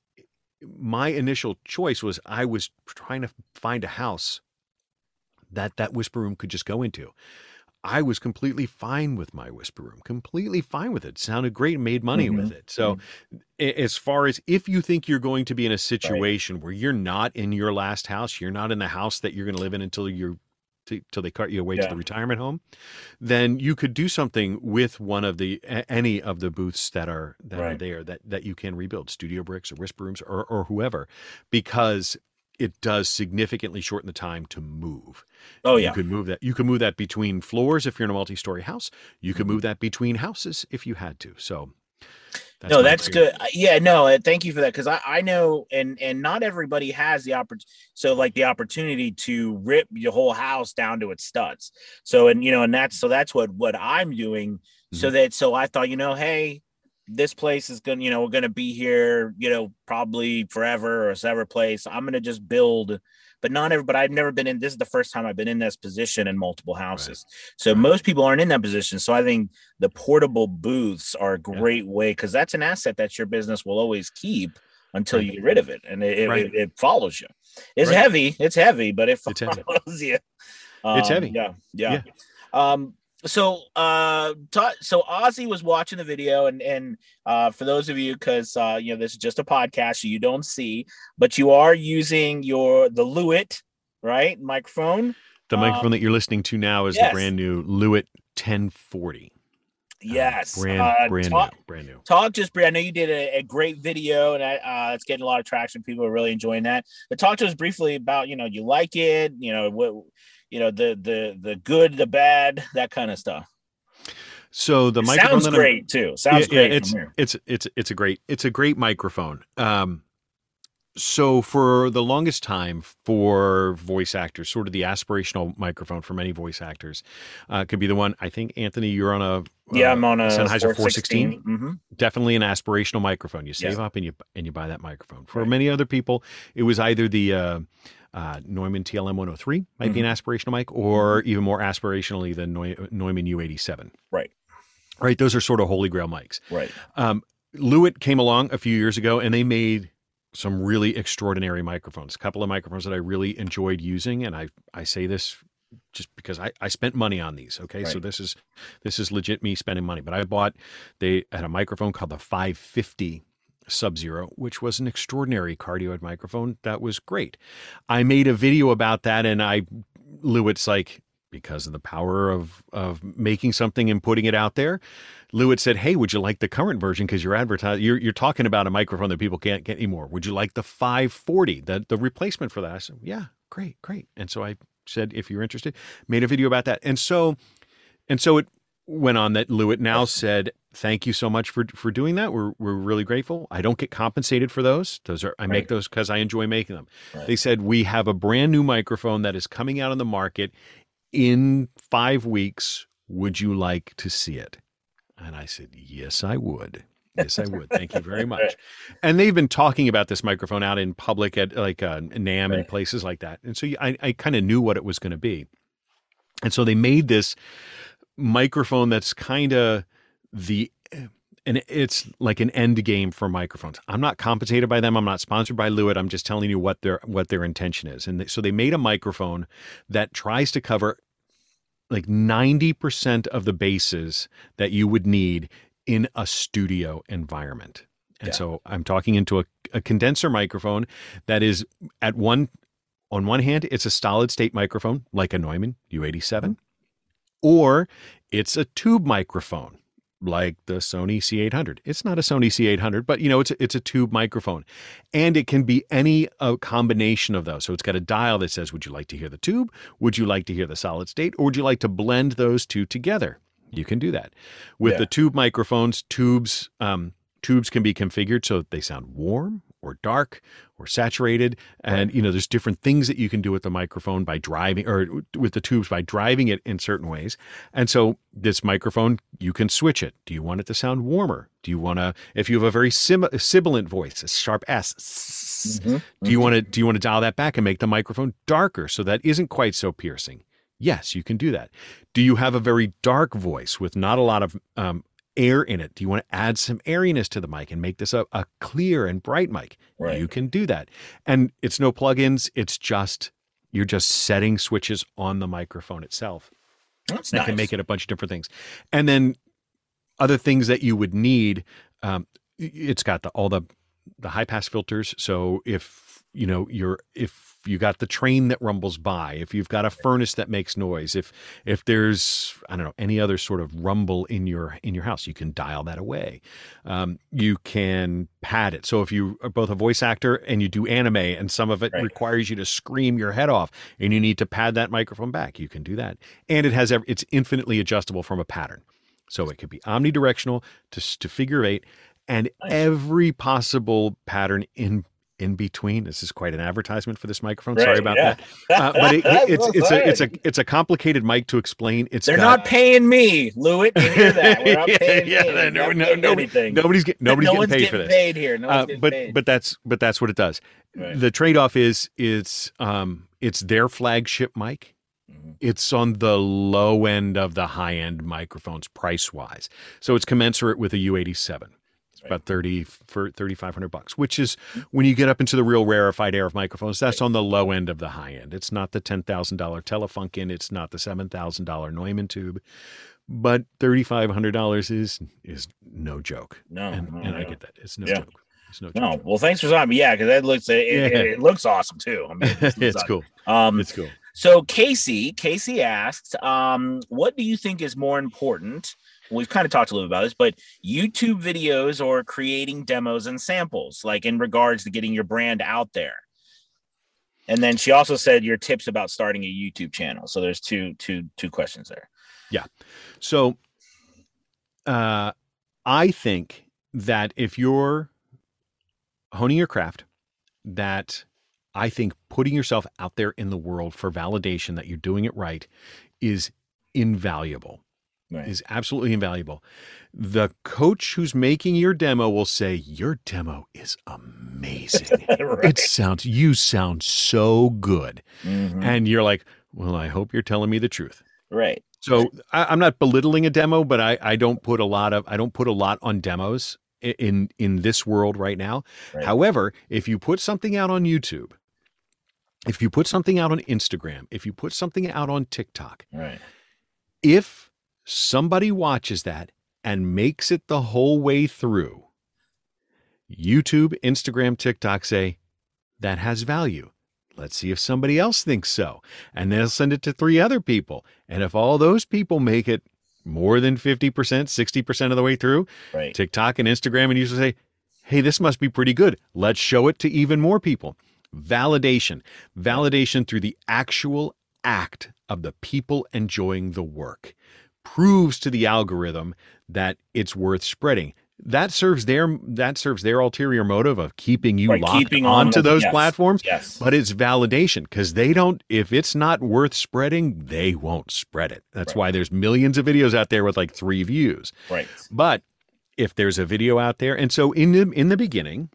my initial choice was, I was trying to find a house that that whisper room could just go into. I was completely fine with my whisper room, completely fine with it. Sounded great, made money mm-hmm. with it. So mm-hmm. as far as if you think you're going to be in a situation right. where you're not in your last house, you're not in the house that you're going to live in until you're till they cut you away yeah. to the retirement home, then you could do something with one of the any of the booths that are that right. are there that that you can rebuild, studio bricks or whisper rooms or or whoever, because it does significantly shorten the time to move. Oh yeah. You could move that. You could move that between floors if you're in a multi-story house. You could move that between houses if you had to. So that's no, that's favorite. Good. Yeah, no, thank you for that. Cause I, I know, and, and not everybody has the opportunity. So like the opportunity to rip your whole house down to its studs. So, and, you know, and that's, so that's what, what I'm doing. Mm-hmm. So that, so I thought, you know, hey, this place is going to, you know, we're going to be here, you know, probably forever or sever place. I'm going to just build, but not every, but I've never been in, this is the first time I've been in this position in multiple houses. Right. So right. most people aren't in that position. So I think the portable booths are a great yeah. way, because that's an asset that your business will always keep until right. you get rid of it. And it, right. it, it follows you. It's right. heavy. It's heavy, but it follows you. Um, it's heavy. Yeah. Yeah. yeah. Um, So, uh, ta- so Ozzy was watching the video, and and uh, for those of you, because uh, you know this is just a podcast, so you don't see, but you are using your the Lewitt, right, microphone. The microphone um, that you're listening to now is yes. the brand new Lewitt ten forty. Yes, uh, brand uh, brand talk, new, brand new. Talk just, I know you did a, a great video, and I, uh, it's getting a lot of traction. People are really enjoying that. But talk to us briefly about, you know, you like it, you know what. You know, the the the good, the bad, that kind of stuff. So the it microphone sounds great too. Sounds yeah, great. Yeah, it's it's it's it's a great it's a great microphone. Um, so for the longest time, for voice actors, sort of the aspirational microphone for many voice actors uh, could be the one. I think, Anthony, you're on a uh, yeah, I'm on a Sennheiser four sixteen. Mm-hmm. Definitely an aspirational microphone. You save yes. up and you and you buy that microphone. For right. many other people, it was either the uh, Uh, Neumann T L M one oh three might mm-hmm. be an aspirational mic, or even more aspirationally, the Neu- Neumann U eighty-seven. Right. Right. Those are sort of holy grail mics. Right. Um, Lewitt came along a few years ago, and they made some really extraordinary microphones. A couple of microphones that I really enjoyed using, and I I say this just because I, I spent money on these. Okay, right. so this is this is legit me spending money. But I bought they had a microphone called the five fifty Sub-Zero, which was an extraordinary cardioid microphone that was great. I made a video about that, and I Lewitt's like, because of the power of of making something and putting it out there, Lewitt said, "Hey, would you like the current version? Because you're advertising, you're you're talking about a microphone that people can't get anymore. Would you like the five forty, the the replacement for that?" I said, "Yeah, great, great." And so I said, "If you're interested," made a video about that, and so and so it went on that Lewitt now said, "Thank you so much for for doing that. We're we're really grateful. I don't get compensated for those. Those are I make right. those because I enjoy making them." Right. They said, "We have a brand new microphone that is coming out on the market in five weeks. Would you like to see it?" And I said, "Yes, I would. Yes, I would. Thank you very much." And they've been talking about this microphone out in public at like uh, NAMM right. and places like that. And so I I kind of knew what it was going to be. And so they made this microphone that's kind of the and it's like an end game for microphones. I'm not compensated by them. I'm not sponsored by Lewitt. I'm just telling you what their what their intention is. And they, so they made a microphone that tries to cover like ninety percent of the bases that you would need in a studio environment. And yeah. so I'm talking into a, a condenser microphone that is at one on one hand, it's a solid state microphone like a Neumann U eighty-seven. Mm-hmm. Or it's a tube microphone like the Sony C eight hundred. It's not a Sony C eight hundred, but you know, it's a, it's a tube microphone, and it can be any uh, combination of those. So it's got a dial that says, would you like to hear the tube? Would you like to hear the solid state? Or would you like to blend those two together? You can do that. With yeah. the tube microphones, tubes, um, tubes can be configured so that they sound warm or dark or saturated. And, right. you know, there's different things that you can do with the microphone by driving or with the tubes by driving it in certain ways. And so this microphone, you can switch it. Do you want it to sound warmer? Do you want to, if you have a very sim- sibilant voice, a sharp S, mm-hmm. do you want to, do you want to dial that back and make the microphone darker so that isn't quite so piercing? Yes, you can do that. Do you have a very dark voice with not a lot of, um, air in it? Do you want to add some airiness to the mic and make this a, a clear and bright mic? Right. You can do that. And it's no plugins. It's just, you're just setting switches on the microphone itself. That's that nice. Can make it a bunch of different things. And then other things that you would need, um, it's got the, all the, the high pass filters. So if, you know, you're, if, you got the train that rumbles by, if you've got a furnace that makes noise, if if there's, I don't know, any other sort of rumble in your in your house, you can dial that away. Um, you can pad it. So if you are both a voice actor and you do anime and some of it right. requires you to scream your head off and you need to pad that microphone back, you can do that. And it has every, it's infinitely adjustable from a pattern. So it could be omnidirectional to, to figure eight and nice. Every possible pattern in in between. This is quite an advertisement for this microphone. Right, Sorry about yeah. that. Uh, but it, it, it's it's a it's a it's a complicated mic to explain. It's They're got, not paying me, Lewitt. You hear that? We're not yeah, paying yeah, me. no, Not no, getting nobody- anything. nobody's get, nobody's no getting one's paid getting for this. paid here. No one's Uh, getting but paid. but that's but that's what it does. Right. The trade off is it's um it's their flagship mic. Mhm. It's on the low end of the high end microphones price wise, so it's commensurate with a U eighty-seven. It's Right. about thirty for thirty five hundred bucks, which is when you get up into the real rarefied air of microphones. That's Right. on the low end of the high end. It's not the ten thousand dollar Telefunken. It's not the seven thousand dollar Neumann tube, but thirty five hundred dollars is is no joke. No, and, no, and I no. get that. It's no Yeah. joke. It's no joke. No, well, thanks for stopping. Yeah, because that looks it, Yeah. it, it looks awesome too. I mean, it looks It's awesome. cool. Um, It's cool. So Casey, Casey asked, um, what do you think is more important? We've kind of talked a little about this, but YouTube videos or creating demos and samples, like in regards to getting your brand out there. And then she also said your tips about starting a YouTube channel. So there's two, two, two questions there. Yeah. So uh, I think that if you're honing your craft, that I think putting yourself out there in the world for validation that you're doing it right is invaluable. Right. Is absolutely invaluable. The coach who's making your demo will say, your demo is amazing. Right. It sounds, you sound so good. Mhm. And you're like, well, I hope you're telling me the truth. Right. So I, I'm not belittling a demo, but I, I don't put a lot of, I don't put a lot on demos i- in, in this world right now. Right. However, if you put something out on YouTube, if you put something out on Instagram, if you put something out on TikTok, Right. if somebody watches that and makes it the whole way through, YouTube, Instagram, TikTok say that has value. Let's see if somebody else thinks so. And they'll send it to three other people. And if all those people make it more than fifty percent, sixty percent of the way through, Right. TikTok and Instagram and YouTube say, hey, this must be pretty good. Let's show it to even more people. Validation. Validation through the actual act of the people enjoying the work proves to the algorithm that it's worth spreading. That serves their that serves their ulterior motive of keeping you Right, locked keeping on onto with- those yes, platforms. yes. But it's validation because they don't, if it's not worth spreading, they won't spread it. That's Right. why there's millions of videos out there with like three views. Right. But if there's a video out there, and so in the in the beginning,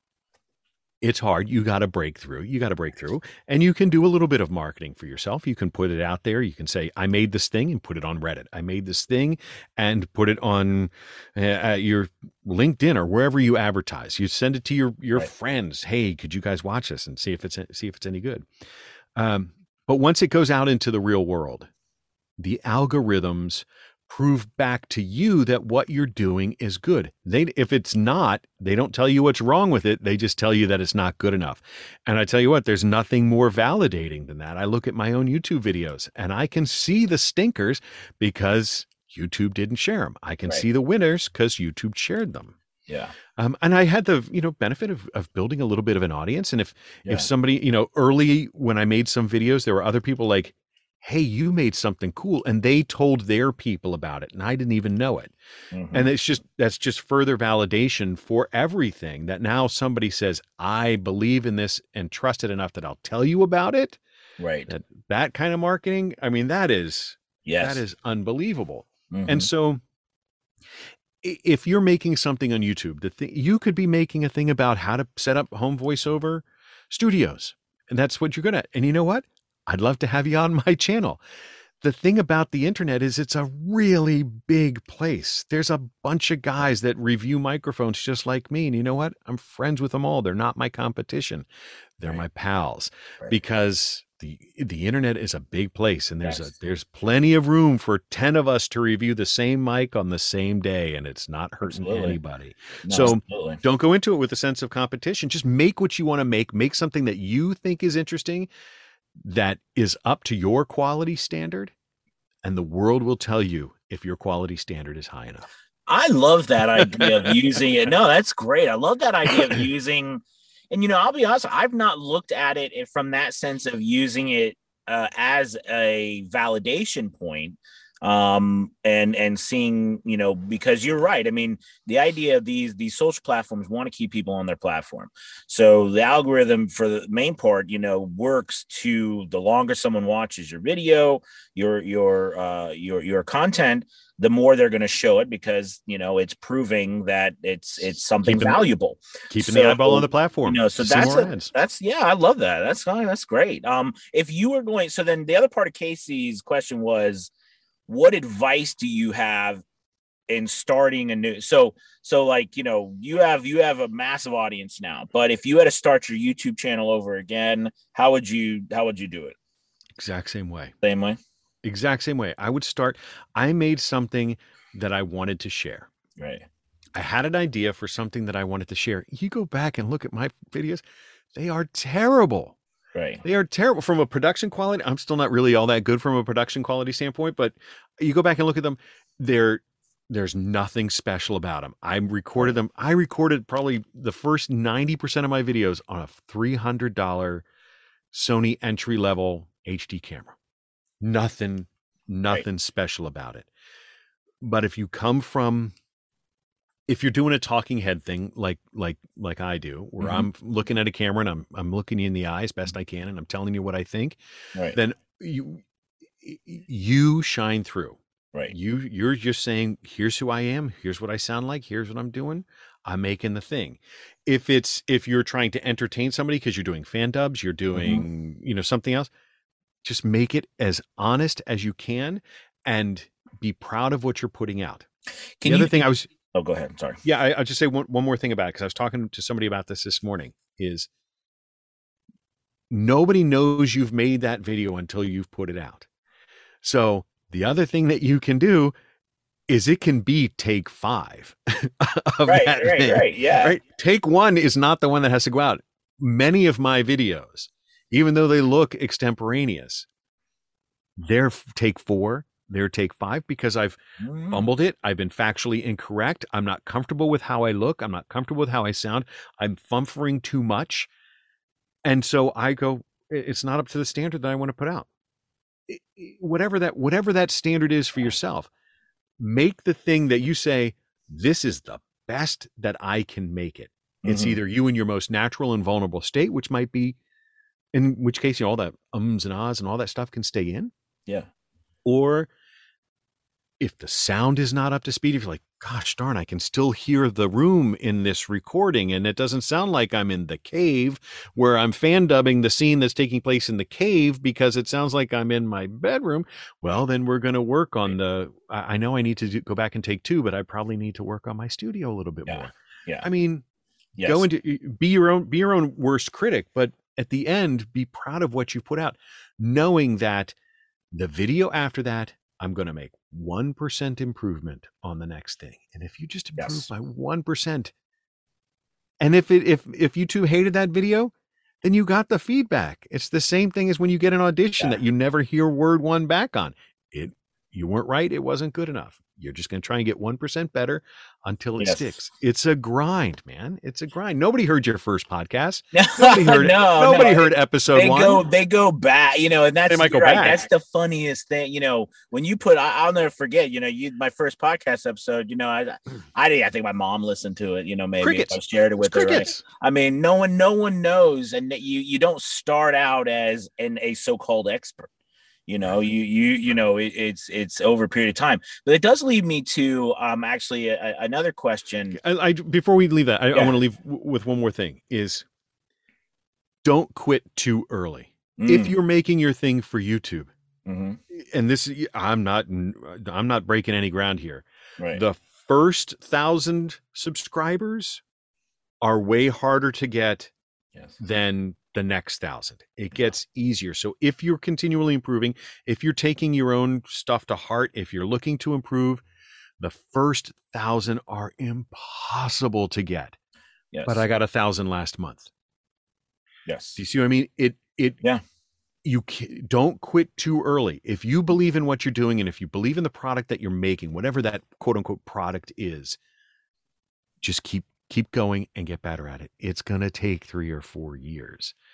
it's hard. You got to break through. You got to break through. And you can do a little bit of marketing for yourself. You can put it out there. You can say, I made this thing and put it on Reddit. I made this thing and put it on uh, your LinkedIn or wherever you advertise. You send it to your, your Right. friends. Hey, could you guys watch this and see if it's, see if it's any good? Um, but once it goes out into the real world, the algorithms prove back to you that what you're doing is good. They, if it's not, they don't tell you what's wrong with it. They just tell you that it's not good enough. And I tell you what, there's nothing more validating than that. I look at my own YouTube videos and I can see the stinkers because YouTube didn't share them. I can Right. see the winners because YouTube shared them. Yeah. Um, and I had the, you know, benefit of, of building a little bit of an audience. And if, Yeah. if somebody, you know, early when I made some videos, there were other people like, hey, you made something cool. And they told their people about it. And I didn't even know it. Mhm. And it's just, that's just further validation for everything that now somebody says, I believe in this and trust it enough that I'll tell you about it. Right. That, that kind of marketing. I mean, that is, Yes. that is unbelievable. Mhm. And so i- if you're making something on YouTube, the thing, you could be making a thing about how to set up home voiceover studios. And that's what you're good at. And you know what? I'd love to have you on my channel. The thing about the internet is it's a really big place. There's a bunch of guys that review microphones just like me. And you know what? I'm friends with them all. They're not my competition. They're Right. my pals Right. because the the internet is a big place and there's Yes. a there's plenty of room for ten of us to review the same mic on the same day and it's not hurting Absolutely. anybody. No, so absolutely. don't go into it with a sense of competition. Just make what you want to make. Make something that you think is interesting, that is up to your quality standard, and the world will tell you if your quality standard is high enough. I love that idea of using it. No, that's great. I love that idea of using, and you know, I'll be honest, I've not looked at it from that sense of using it uh, as a validation point. um, and and seeing, you know, because you're right. I mean, the idea of these these social platforms want to keep people on their platform. So the algorithm for the main part, you know, works to the longer someone watches your video, your your uh, your your content, the more they're going to show it, because, you know, it's proving that it's it's something Keeping- valuable. Keeping So, the eyeball on the platform. You know, so See that's more a, ads. that's yeah, I love that. That's fine. That's great. Um, if you were going, so then the other part of Casey's question was, what advice do you have in starting a new? So so like, you know, you have you have a massive audience now, but if you had to start your YouTube channel over again, how would you how would you do it? Exact same way. Same way. Exact same way. I would start. I made something that I wanted to share. Right. I had an idea for something that I wanted to share. You go back and look at my videos. They are terrible. Right. They are terrible from a production quality. I'm still not really all that good from a production quality standpoint, but you go back and look at them. They're, there's nothing special about them. I recorded them. I recorded probably the first ninety percent of my videos on a three hundred dollars Sony entry level H D camera. Nothing, nothing right. special about it. But if you come from, if you're doing a talking head thing like like like I do, where mm-hmm. I'm looking at a camera and I'm I'm looking you in the eye as best I can and I'm telling you what I think, right. then you you shine through. Right. You you're just saying, here's who I am, here's what I sound like, here's what I'm doing. I'm making the thing. If it's if you're trying to entertain somebody because you're doing fan dubs, you're doing, mm-hmm. you know, something else, just make it as honest as you can and be proud of what you're putting out. Can the you, other thing I was Oh, go ahead. I'm sorry. Yeah, I, I'll just say one, one more thing about it, because I was talking to somebody about this this morning, is nobody knows you've made that video until you've put it out. So the other thing that you can do is it can be take five of right, that right, thing. Right, yeah. Right? Take one is not the one that has to go out. Many of my videos, even though they look extemporaneous, they're take four, they're take five, because I've mm. fumbled it. I've been factually incorrect. I'm not comfortable with how I look. I'm not comfortable with how I sound. I'm fumfering too much. And so I go, it's not up to the standard that I want to put out. Whatever that, whatever that standard is for yourself, make the thing that you say, this is the best that I can make it. It's mm-hmm. either you in your most natural and vulnerable state, which might be, in which case, you know, all that ums and ahs and all that stuff can stay in. Yeah. Or if the sound is not up to speed, if you're like, gosh darn, I can still hear the room in this recording, and it doesn't sound like I'm in the cave where I'm fan dubbing the scene that's taking place in the cave because it sounds like I'm in my bedroom. Well, then we're going to work on the, I know I need to do, go back and take two, but I probably need to work on my studio a little bit yeah. more. Yeah. I mean, yes. go into, be your own, be your own worst critic, but at the end, be proud of what you put out, knowing that the video after that, I'm going to make one percent improvement on the next thing. And if you just improve yes. by one percent, and if it, if, if you two hated that video, then you got the feedback. It's the same thing as when you get an audition yeah. that you never hear word one back on it. You weren't right. It wasn't good enough. You're just going to try and get one percent better until it yes. sticks. It's a grind, man. It's a grind. Nobody heard your first podcast. Nobody heard, no, nobody no. heard episode they one. Go, they go back, you know, and that's, they might go right, back. That's the funniest thing, you know, when you put, I, I'll never forget, you know, you, my first podcast episode, you know, I, I, I think my mom listened to it, you know, maybe crickets. if I shared it with it's her. Crickets. Right? I mean, no one, no one knows. And you, you don't start out as an, a so-called expert. You know, you, you, you know, it, it's, it's over a period of time, but it does lead me to, um, actually a, another question. I, I, before we leave that, I, yeah. I want to leave w- with one more thing is don't quit too early. Mm. If you're making your thing for YouTube, mm-hmm. and this, I'm not, I'm not breaking any ground here. Right. The first thousand subscribers are way harder to get yes. than the next thousand. It gets easier. So if you're continually improving, if you're taking your own stuff to heart, if you're looking to improve, the first thousand are impossible to get. Yes. But I got a thousand last month. Yes. Do you see what I mean? It, it, yeah. You don't quit too early. If you believe in what you're doing, and if you believe in the product that you're making, whatever that quote unquote product is, just keep, keep going and get better at it. It's going to take three or four years.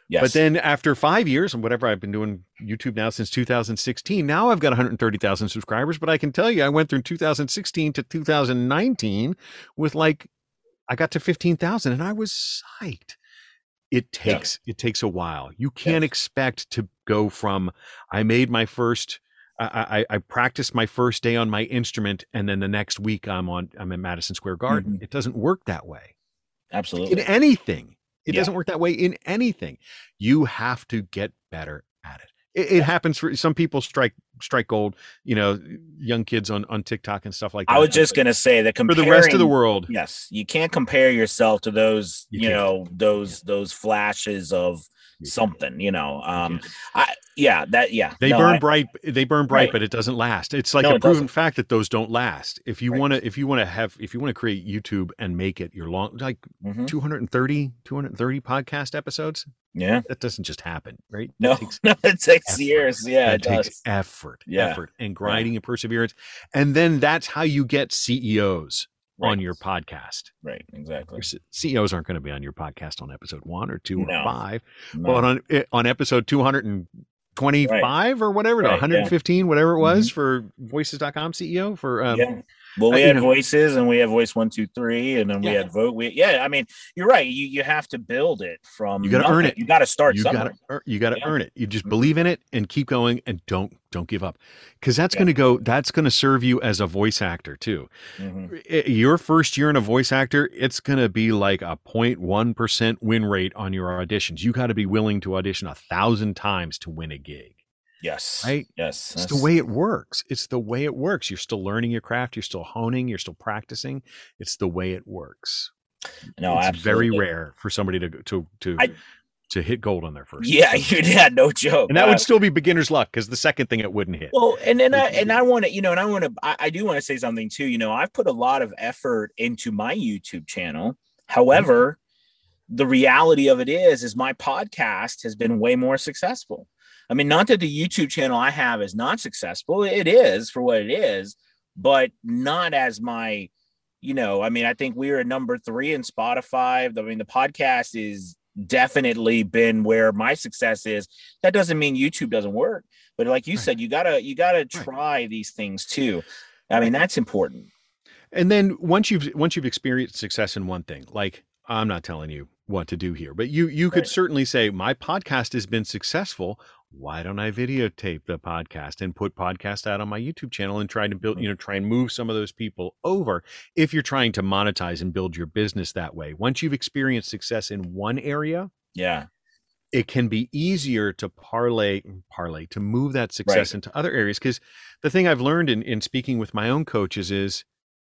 Yes. But then after five years and whatever, I've been doing YouTube now since two thousand sixteen. Now I've got one hundred thirty thousand subscribers, but I can tell you, I went through two thousand sixteen to two thousand nineteen with like, I got to fifteen thousand and I was psyched. It takes, yeah. it takes a while. You can't yes. expect to go from, I made my first, I, I, I practiced my first day on my instrument. And then the next week I'm on, I'm in Madison Square Garden. Mm-hmm. It doesn't work that way. Absolutely. In anything. It yeah. doesn't work that way in anything. You have to get better at it. It, it happens for some people strike strike gold, you know, young kids on, on TikTok and stuff like that. I was just going to say that for the rest of the world. Yes. You can't compare yourself to those, you, you know, those, those flashes of you something, can. you know, um, I, yeah, that, yeah. They no, burn I, bright, they burn bright, right. but it doesn't last. It's like no, a it proven doesn't. fact that those don't last. If you right. want to, if you want to have, if you want to create YouTube and make it your long, like mm-hmm. two hundred thirty, two hundred thirty podcast episodes. Yeah. That doesn't just happen, right? No, it takes, no, it takes years. Yeah. It, it takes does. effort, yeah. effort and grinding yeah. and perseverance. And then that's how you get C E Os right. on your podcast. Right. Exactly. Your C E Os aren't going to be on your podcast on episode one or two no. or five, no. but on, on episode two hundred twenty-five right. or whatever, right. one hundred fifteen, yeah. whatever it was mm-hmm. for voices dot com C E O for, um, yeah. Well, we uh, had voices know. and we have voice one, two, three, and then yeah. we had vote. We, yeah, I mean, you're right. You you have to build it from. You got to earn it. You got to start you somewhere. Gotta, you got to yeah. earn it. You just mm-hmm. believe in it and keep going and don't don't give up, because that's yeah. going to go. That's going to serve you as a voice actor too. Mm-hmm. Your first year in a voice actor, it's going to be like a zero point one percent win rate on your auditions. You got to be willing to audition a thousand times to win a gig. Yes. Right. Yes. It's the way it works. It's the way it works. You're still learning your craft. You're still honing. You're still practicing. It's the way it works. No, it's absolutely. very rare for somebody to to to I, to hit gold on their first. Yeah, you yeah, no joke. And that uh, would still be beginner's luck, because the second thing it wouldn't hit. Well, and then I and I want to, you know, and I want to, I, I do want to say something too. You know, I've put a lot of effort into my YouTube channel. However, mm-hmm. the reality of it is, is my podcast has been way more successful. I mean, not that the YouTube channel I have is not successful. It is for what it is, but not as my, you know, I mean, I think we are number three in Spotify. I mean, the podcast is definitely been where my success is. That doesn't mean YouTube doesn't work, but like you right. said, you gotta, you gotta try right. these things too. I mean, that's important. And then once you've, once you've experienced success in one thing, like, I'm not telling you what to do here, but you, you could right. certainly say, my podcast has been successful. Why don't I videotape the podcast and put podcast out on my YouTube channel and try to build, you know, try and move some of those people over, if you're trying to monetize and build your business that way. Once you've experienced success in one area, yeah, it can be easier to parlay, parlay, to move that success right. into other areas. Because the thing I've learned in, in speaking with my own coaches is,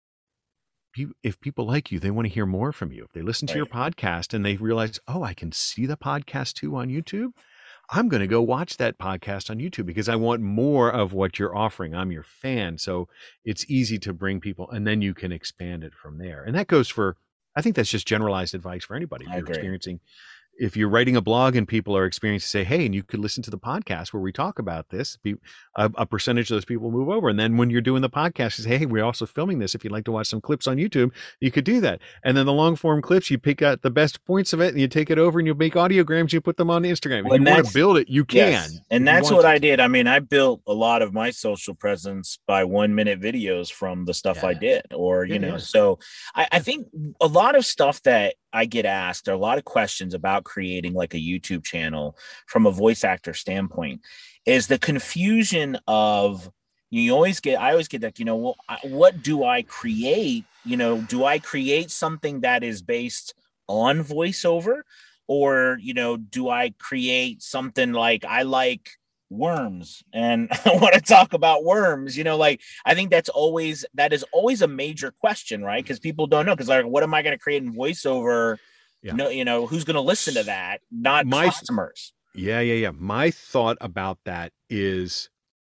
if people like you, they want to hear more from you. If they listen to right. your podcast and they realize, oh, I can see the podcast too on YouTube, I'm going to go watch that podcast on YouTube because I want more of what you're offering. I'm your fan. So it's easy to bring people, and then you can expand it from there. And that goes for, I think that's just generalized advice for anybody. If you're experiencing, if you're writing a blog and people are experiencing, say, hey, and you could listen to the podcast where we talk about this, a, a percentage of those people move over. And then when you're doing the podcast, you say, hey, we're also filming this. If you'd like to watch some clips on YouTube, you could do that. And then the long form clips, you pick out the best points of it and you take it over and you make audiograms, you put them on Instagram. Well, if you want to build it, you can. Yes. And that's what to. I did. I mean, I built a lot of my social presence by one minute videos from the stuff yeah. I did, or, you yeah, know, yeah. so I, I think a lot of stuff that I get asked, there are a lot of questions about creating like a YouTube channel from a voice actor standpoint, is the confusion of, you always get, I always get that, you know, well, what do I create? You know, do I create something that is based on voiceover, or, you know, do I create something like, I like worms and I want to talk about worms, you know, like, I think that's always, that is always a major question, right? Because people don't know, because like, what am I going to create in voiceover? Yeah. No, you know, who's going to listen to that? Not my customers. Yeah, yeah, yeah. My thought about that is,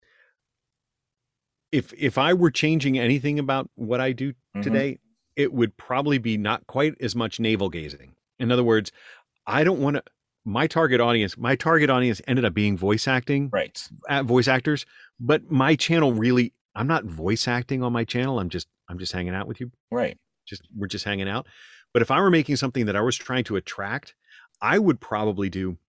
if if I were changing anything about what I do mm-hmm. today, it would probably be not quite as much navel gazing. In other words, I don't want to. My target audience, my target audience ended up being voice acting, right? Uh, voice actors, but my channel really, I'm not voice acting on my channel. I'm just, I'm just hanging out with you, right? Just we're just hanging out. But if I were making something that I was trying to attract, I would probably do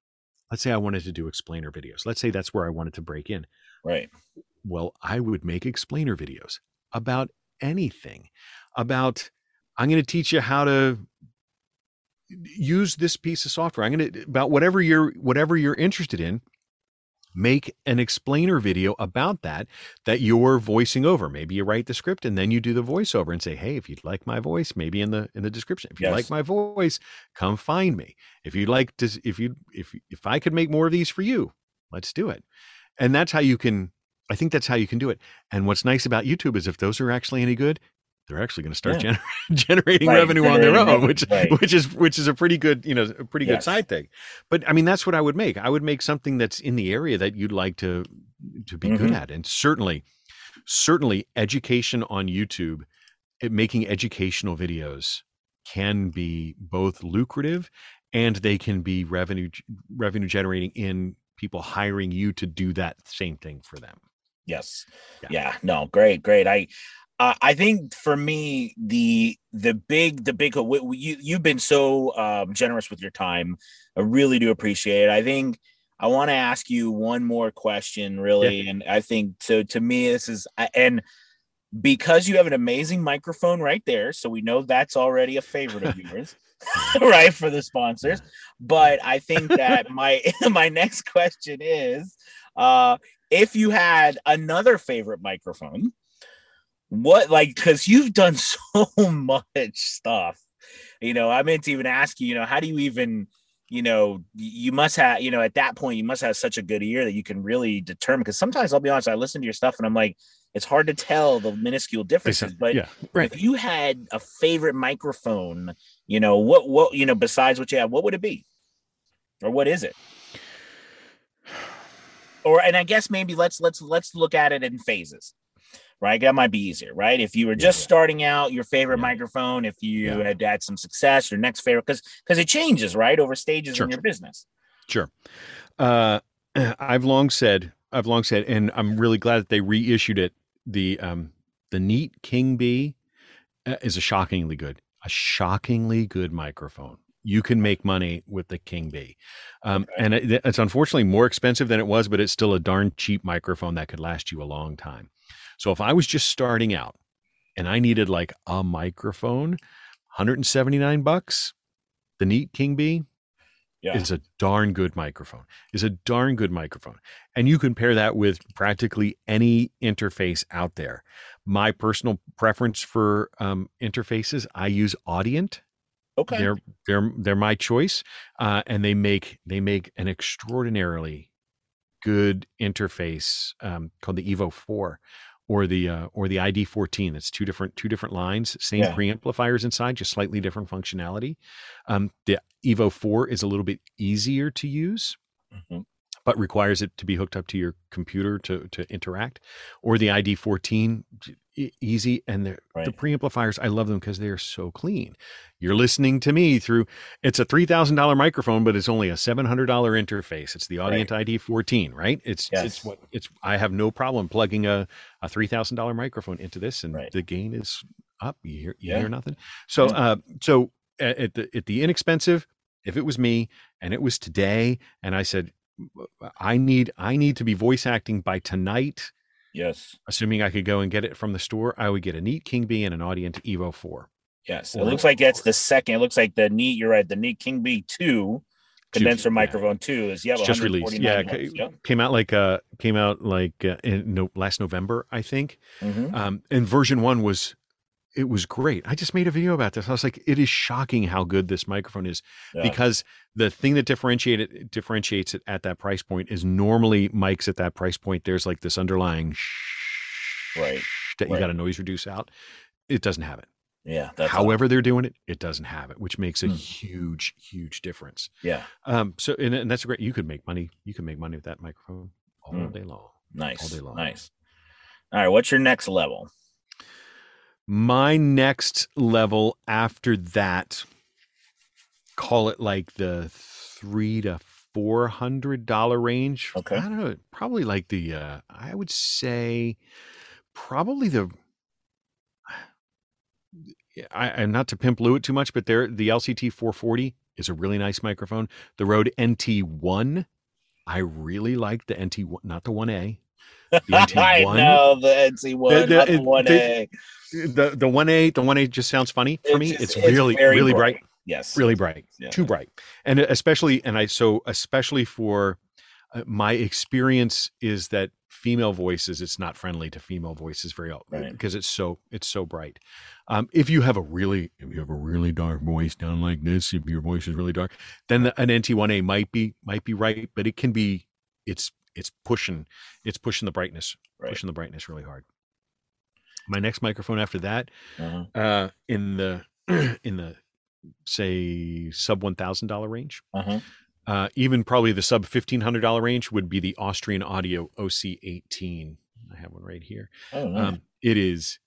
let's say I wanted to do explainer videos. Let's say that's where I wanted to break in. Right. Well, I would make explainer videos about anything. About, I'm going to teach you how to use this piece of software. I'm going to, about whatever you're, whatever you're interested in, make an explainer video about that, that you're voicing over. Maybe you write the script and then you do the voiceover and say, hey, if you'd like my voice, maybe in the, in the description, if you Yes. like my voice, come find me. If you'd like to, if you, if, if I could make more of these for you, let's do it. And that's how you can, I think that's how you can do it. And what's nice about YouTube is if those are actually any good, they're actually going to start Yeah. gener- generating Right, revenue on their generating own, revenue, which right. which is which is a pretty good, you know, a pretty good Yes. side thing. But I mean, that's what I would make. I would make something that's in the area that you'd like to to be good Mhm. at, and certainly, certainly, education on YouTube, it, making educational videos can be both lucrative, and they can be revenue revenue generating in people hiring you to do that same thing for them. Yes. Yeah. Yeah. No, great, great. I, uh, I think for me, the, the big, the big, w- w- you, you've been so um, generous with your time. I really do appreciate it. I think I want to ask you one more question, really. Yeah. And I think, so to me, this is, and because you have an amazing microphone right there, so we know that's already a favorite of yours, right, for the sponsors. But I think that my, my next question is, uh, if you had another favorite microphone, what, like, because you've done so much stuff, you know, I meant to even ask you, you know, how do you even, you know, you must have, you know, at that point, you must have such a good ear that you can really determine, because sometimes I'll be honest, I listen to your stuff and I'm like, it's hard to tell the minuscule differences, but yeah, right. if you had a favorite microphone, you know, what, what, you know, besides what you have, what would it be? Or what is it? Or, and I guess maybe let's, let's, let's look at it in phases. Right, that might be easier, right? If you were just Yeah. starting out, your favorite Yeah. microphone, if you Yeah. had had some success, your next favorite, because because it changes, right, over stages Sure. in your business. Sure. Uh, I've long said, I've long said, and I'm really glad that they reissued it. The um, the Neat King Bee uh, is a shockingly good, a shockingly good microphone. You can make money with the King Bee, um, Okay. and it, it's unfortunately more expensive than it was, but it's still a darn cheap microphone that could last you a long time. So if I was just starting out and I needed like a microphone, one hundred seventy-nine bucks, the Neat King Bee Yeah, is a darn good microphone. Is a darn good microphone. And you can pair that with practically any interface out there. My personal preference for um, interfaces, I use Audient. okay, They're they're they're my choice, uh, and they make they make an extraordinarily good interface um, called the Evo four. Or the uh, or the I D fourteen. It's two different two different lines, same Yeah. preamplifiers inside, just slightly different functionality. Um, the Evo four is a little bit easier to use, Mhm. but requires it to be hooked up to your computer to to interact. Or the I D fourteen, e- easy, and the Right. the preamplifiers, I love them because they are so clean. You're listening to me through. It's a three thousand dollar microphone, but it's only a seven hundred dollar interface. It's the Audient I D fourteen, right? It's Yes. it's what it's. I have no problem plugging a a three thousand dollar microphone into this, and Right. the gain is up. You hear you Yeah. hear nothing. So Yeah. uh, so at at the at the inexpensive, if it was me and it was today, and I said, I need I need to be voice acting by tonight. Yes, Assuming I could go and get it from the store, I would get a Neat King Bee and an Audient Evo four. yes. It Or- looks like that's the second. It looks like the Neat. You're right. The Neat King Bee two condenser yeah. microphone two is yeah, It's just released. Yeah, bucks. it Yep. came out like uh came out like uh, in no, last November, I think. Mhm. Um, and version one was it was great. I just made a video about this. I was like, it is shocking how good this microphone is, Yeah. because the thing that differentiate it, differentiates it at that price point is normally mics at that price point. There's like this underlying shh Right. that you Right. got to noise reduce out. It doesn't have it. Yeah. That's However they're doing it, it doesn't have it, which makes a Hmm. huge, huge difference. yeah. Um, so and, and that's great. You could make money. You can make money with that microphone all Hmm. day long. Nice. all day long. Nice. All right. What's your next level? My next level after that, call it like the three to four hundred dollar range. Okay. I don't know. Probably like the uh, I would say probably the. I, and not to pimp Lou it too much, but there the L C T four forty is a really nice microphone. The Rode N T one I really like the N T one, not the one A. The N T one. I know the N T one, the, the, not the one A. The, the the one A, the one A just sounds funny for it's me. Just, it's, it's really really bright. bright. Yes, really bright. Yeah. Too bright, and especially and I so especially for uh, my experience is that female voices, it's not friendly to female voices very often right. because it's so it's so bright. Um, if you have a really if you have a really dark voice down like this, if your voice is really dark, then the, an N T one A might be might be right, but it can be it's it's pushing it's pushing the brightness right. pushing the brightness really hard. My next microphone after that, uh-huh. uh, in the in the say sub one thousand dollar range, uh-huh. uh, even probably the sub fifteen hundred dollar range would be the Austrian Audio O C eighteen. I have one right here. Oh, nice. um, it is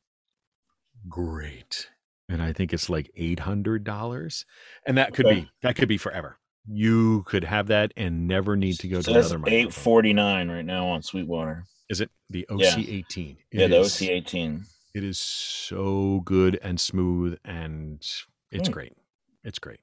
great, and I think it's like eight hundred dollars, and that could okay. be that could be forever. You could have that and never need to go so to another microphone. eight forty-nine right now on Sweetwater. Is it the O C eighteen? Yeah, yeah the is, O C eighteen. It is so good and smooth, and it's mm. great. It's great.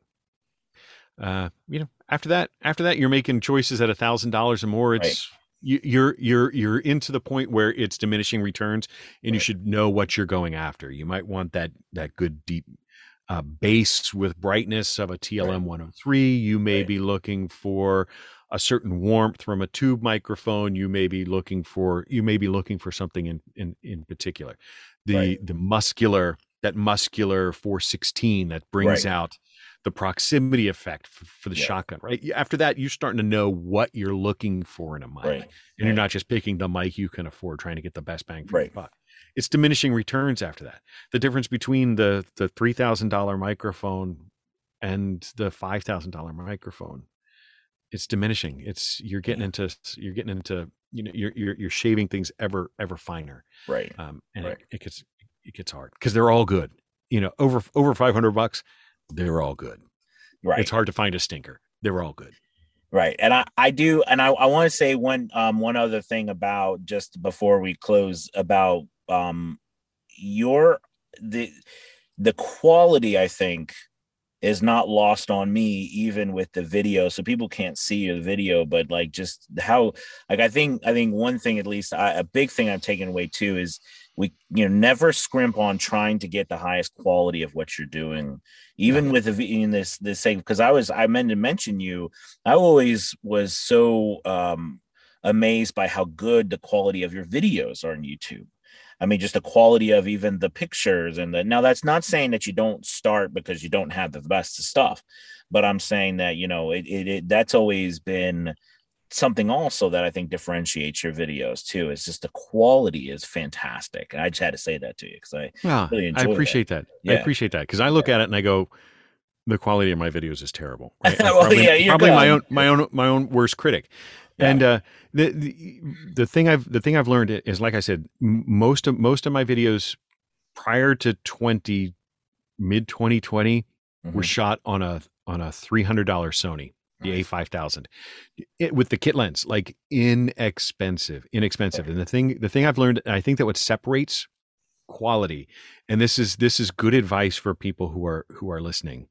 Uh, you know, after that, after that, you're making choices at a thousand dollars or more. It's right. you, you're you're you're into the point where it's diminishing returns, and right. you should know what you're going after. You might want that that good deep uh, bass with brightness of a T L M right. one oh three. You may right. be looking for a certain warmth from a tube microphone. You may be looking for you may be looking for something in in, in particular. The right. the muscular that muscular four sixteen that brings right. out the proximity effect for, for the yeah. shotgun. Right after that, you're starting to know what you're looking for in a mic, right. and right. you're not just picking the mic you can afford, trying to get the best bang for right. your buck. It's diminishing returns after that. The difference between the the three thousand dollar microphone and the five thousand dollar microphone, it's diminishing. It's you're getting into you're getting into you know you're you're you're shaving things ever ever finer. Right. Um, and right. It, it gets it gets hard because they're all good. You know, over over five hundred bucks, they're all good. Right. It's hard to find a stinker. They're all good. Right. And I, I do. And I, I want to say one, um, one other thing about just before we close about, um, your, the, the quality, I think, is not lost on me, even with the video. So people can't see the video, but like just how, like, I think, I think one thing, at least I, a big thing I've taken away too, is we, you know, never scrimp on trying to get the highest quality of what you're doing, even yeah. with the, in this, this thing. Cause I was, I meant to mention you, I always was so um, amazed by how good the quality of your videos are on YouTube. I mean, just the quality of even the pictures and the, now that's not saying that you don't start because you don't have the best stuff, but I'm saying that, you know, it, it, it that's always been something also that I think differentiates your videos too. It's just the quality is fantastic. And I just had to say that to you because I yeah, really enjoy I appreciate that. that. Yeah. I appreciate that because I look yeah. at it and I go, the quality of my videos is terrible. Right? well, probably yeah, you're probably good. my own my own my own worst critic. Yeah. And uh, the, the the thing I've the thing I've learned is, like I said, most of most of my videos prior to twenty mid twenty twenty mm-hmm. were shot on a on a three hundred dollar Sony, the A five thousand, it, with the kit lens, like inexpensive, inexpensive. Okay. And the thing the thing I've learned, and I think that what separates quality, and this is this is good advice for people who are who are listening.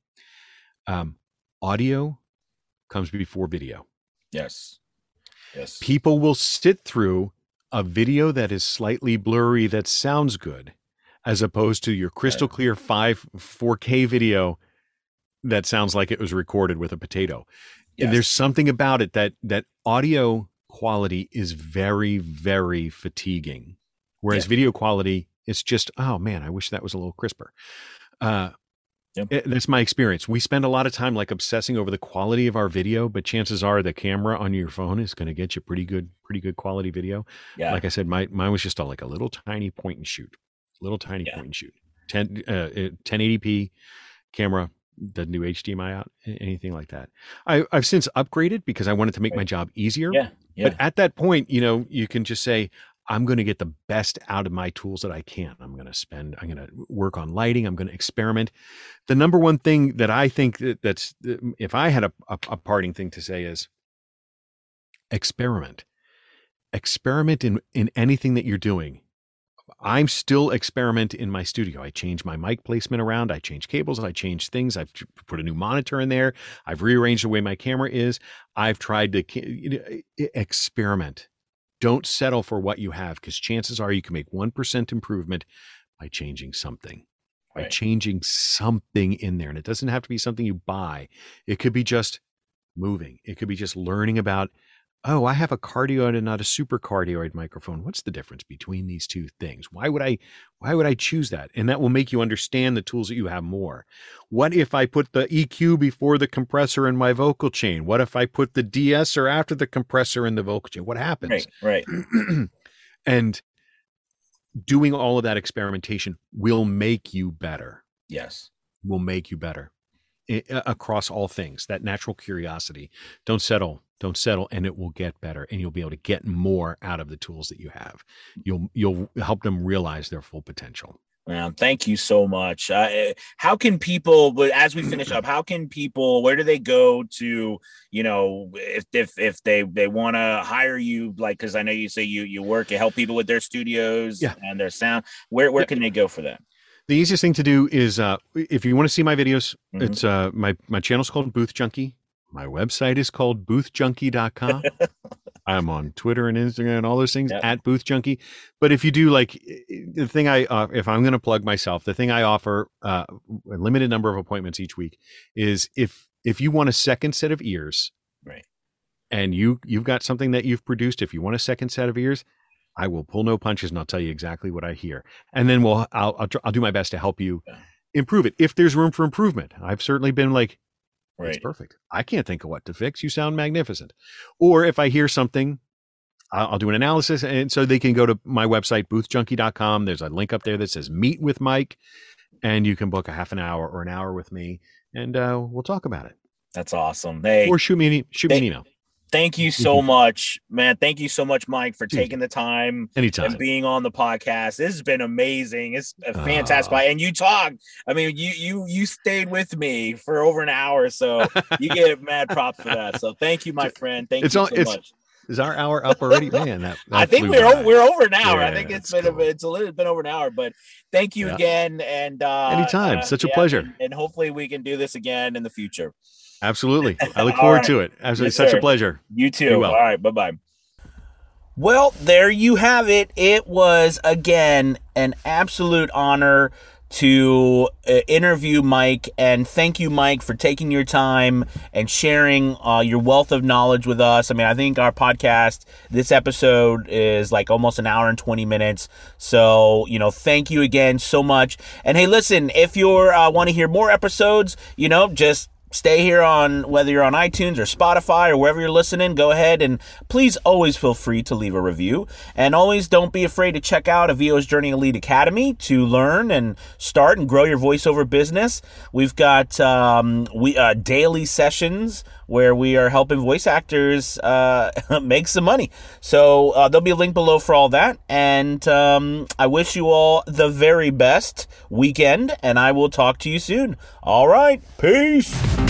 Um, audio comes before video. Yes. Yes. People will sit through a video that is slightly blurry that sounds good, as opposed to your crystal clear five four K video that sounds like it was recorded with a potato. Yes. And there's something about it that that audio quality is very, very fatiguing. Whereas yeah. video quality, it's just, oh man, I wish that was a little crisper. Uh, Yep. It, that's my experience. We spend a lot of time like obsessing over the quality of our video, but chances are the camera on your phone is going to get you pretty good, pretty good quality video. Yeah. Like I said, my mine was just a, like a little tiny point and shoot, little tiny yeah. point and shoot. ten, uh, ten eighty p camera, doesn't do H D M I out, anything like that. I, I've since upgraded because I wanted to make right. my job easier. Yeah. yeah. But at that point, you know, you can just say, I'm going to get the best out of my tools that I can. I'm going to spend, I'm going to work on lighting. I'm going to experiment. The number one thing that I think that that's, if I had a, a, a parting thing to say is experiment, experiment in, in anything that you're doing. I'm still experiment in my studio. I change my mic placement around. I change cables. I change things. I've put a new monitor in there. I've rearranged the way my camera is. I've tried to you know, experiment. Don't settle for what you have, because chances are you can make one percent improvement by changing something, by Right. changing something in there. And it doesn't have to be something you buy. It could be just moving. It could be just learning about, oh, I have a cardioid and not a super cardioid microphone. What's the difference between these two things? Why would I, why would I choose that? And that will make you understand the tools that you have more. What if I put the E Q before the compressor in my vocal chain? What if I put the de-esser after the compressor in the vocal chain? What happens? Right, right. And doing all of that experimentation will make you better. Yes. Will make you better I- across all things. That natural curiosity. Don't settle. Don't settle, and it will get better, and you'll be able to get more out of the tools that you have. You'll you'll help them realize their full potential. Man, thank you so much. Uh, how can people, but as we finish up, how can people, where do they go to, you know, if if, if they, they want to hire you, like, because I know you say you you work to help people with their studios Yeah. and their sound, where where Yeah. can they go for that? The easiest thing to do is, uh, if you want to see my videos, Mhm. it's uh, my my channel's called Booth Junkie. My website is called booth junkie dot com. I'm on Twitter and Instagram and all those things Yep. at Booth Junkie. But if you do, like, the thing I, uh, if I'm going to plug myself, the thing I offer, uh, a limited number of appointments each week, is if if you want a second set of ears, Right. and you you've got something that you've produced, if you want a second set of ears, I will pull no punches and I'll tell you exactly what I hear, and then we'll I'll I'll, tr- I'll do my best to help you Yeah. improve it if there's room for improvement. I've certainly been like, it's Right. perfect. I can't think of what to fix. You sound magnificent. Or if I hear something, I'll, I'll do an analysis. And so they can go to my website, booth junkie dot com. There's a link up there that says meet with Mike, and you can book a half an hour or an hour with me, and uh, we'll talk about it. That's awesome. Hey, Or shoot me an, e- shoot me an Hey. email thank you so much, man. Thank you so much, Mike, for Dude. taking the time anytime. and being on the podcast. This has been amazing. It's a fantastic. Ah. And you talked. I mean, you you you stayed with me for over an hour, so you get mad props for that. So thank you, my friend. Thank It's you all- so it's- much. Is our hour up already? Man, that, that I think flew we're by. over, we're over an hour. I Yeah, think it's that's been cool. a, it's a little been over an hour, but thank you Yeah. again. And uh, Anytime. uh, Such a yeah, pleasure. And, and hopefully we can do this again in the future. Absolutely. I look All forward right. to it. Absolutely. Yes, Such sir. a pleasure. You Be too. well. All right. Bye bye. Well, there you have it. It was, again, an absolute honor to uh, interview Mike, and thank you, Mike, for taking your time and sharing uh, your wealth of knowledge with us. I mean, I think our podcast, this episode is like almost an hour and twenty minutes. So, you know, thank you again so much. And hey, listen, if you uh, want to hear more episodes, you know, just stay here on, whether you're on iTunes or Spotify or wherever you're listening, go ahead and please always feel free to leave a review. And always don't be afraid to check out A V O's Journey Elite Academy to learn and start and grow your voiceover business. We've got um, we uh, daily sessions where we are helping voice actors uh, make some money. So uh, there'll be a link below for all that. And um, I wish you all the very best weekend, and I will talk to you soon. All right. Peace.